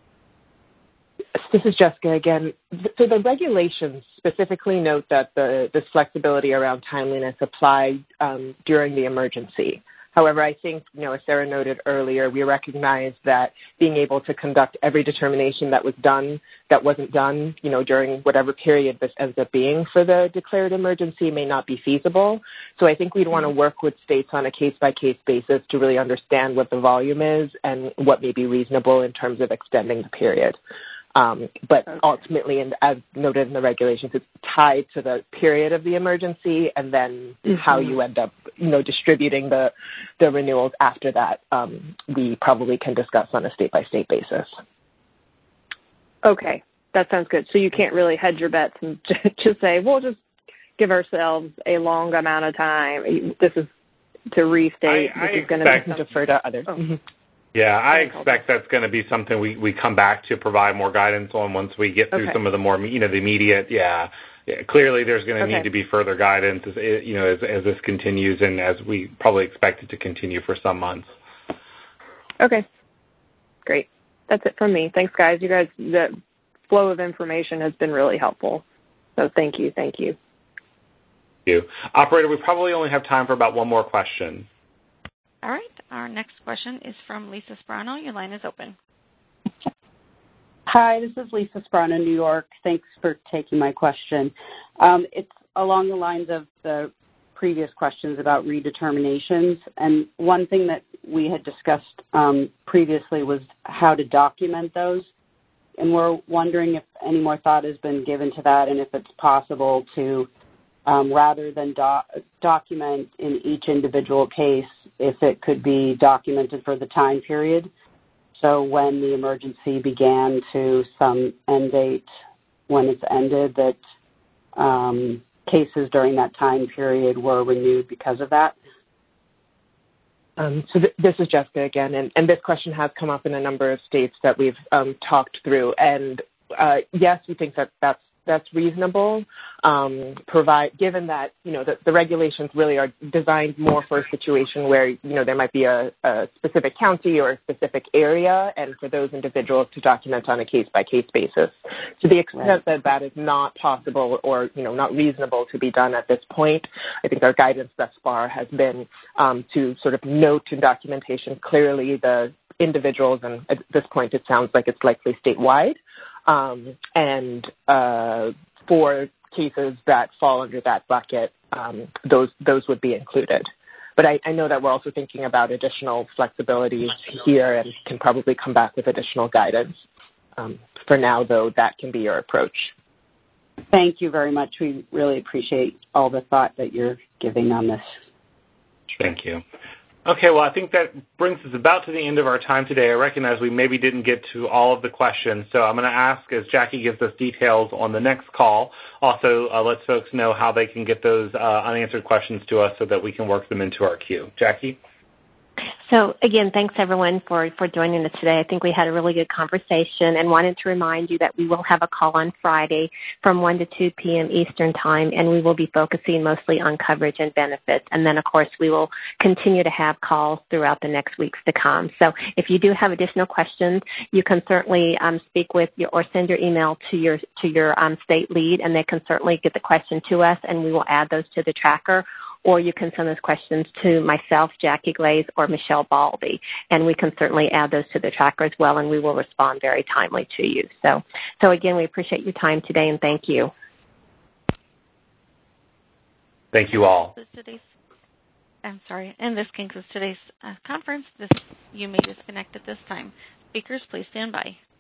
This is Jessica again. So the regulations specifically note that the this flexibility around timeliness applied um, during the emergency. However, I think, you know, as Sarah noted earlier, we recognize that being able to conduct every determination that was done, that wasn't done, you know, during whatever period this ends up being for the declared emergency may not be feasible. So I think we'd want to work with states on a case-by-case basis to really understand what the volume is and what may be reasonable in terms of extending the period. Um, but okay. ultimately, and as noted in the regulations, it's tied to the period of the emergency and then mm-hmm. how you end up, you know, distributing the the renewals after that. Um, we probably can discuss on a state-by-state basis. Okay, that sounds good. So you can't really hedge your bets and just say, we'll just give ourselves a long amount of time. This is to restate. I, this I is going to defer to others. Oh. Mm-hmm. Yeah, I expect that's going to be something we, we come back to provide more guidance on once we get through okay. some of the more, you know, the immediate, yeah. yeah clearly, there's going to okay. need to be further guidance, as, you know, as, as this continues and as we probably expect it to continue for some months. Okay. Great. That's it from me. Thanks, guys. You guys, the flow of information has been really helpful. So thank you. Thank you. Thank you. Operator, we probably only have time for about one more question. All right. Our next question is from Lisa Sbrano. Your line is open. Hi, this is Lisa Sbrano, New York. Thanks for taking my question. Um, it's along the lines of the previous questions about redeterminations. And one thing that we had discussed um, previously was how to document those. and we're wondering if any more thought has been given to that and if it's possible to, um, rather than do- document in each individual case, if it could be documented for the time period. So when the emergency began to some end date when it's ended, that um, cases during that time period were renewed because of that. Um, so th- this is Jessica again, and, and this question has come up in a number of states that we've um, talked through. And uh, yes, we think that that's that's reasonable, um, provide given that you know the, the regulations really are designed more for a situation where you know there might be a, a specific county or a specific area, and for those individuals to document on a case by case basis. To the extent right. that that is not possible or you know not reasonable to be done at this point, I think our guidance thus far has been um, to sort of note in documentation clearly the individuals, and at this point it sounds like it's likely statewide. Um, and uh, for cases that fall under that bucket, um, those those would be included. But I, I know that we're also thinking about additional flexibilities here and can probably come back with additional guidance. Um, for now, though, that can be your approach. Thank you very much. We really appreciate all the thought that you're giving on this. Thank you. Okay, well, I think that brings us about to the end of our time today. I recognize we maybe didn't get to all of the questions, so I'm going to ask, as Jackie gives us details on the next call, also uh, let folks know how they can get those uh, unanswered questions to us so that we can work them into our queue. Jackie? So, again, thanks, everyone, for, for joining us today. I think we had a really good conversation and wanted to remind you that we will have a call on Friday from one to two p.m. Eastern Time, and we will be focusing mostly on coverage and benefits. And then, of course, we will continue to have calls throughout the next weeks to come. So if you do have additional questions, you can certainly um, speak with your, or send your email to your, to your um, state lead, and they can certainly get the question to us, and we will add those to the tracker. Or you can send those questions to myself, Jackie Glaze, or Michelle Baldy, and we can certainly add those to the tracker as well, and we will respond very timely to you. So, so again, we appreciate your time today, and thank you. Thank you all. Today's, I'm sorry, and this concludes today's uh, conference. This, you may disconnect at this time. Speakers, please stand by.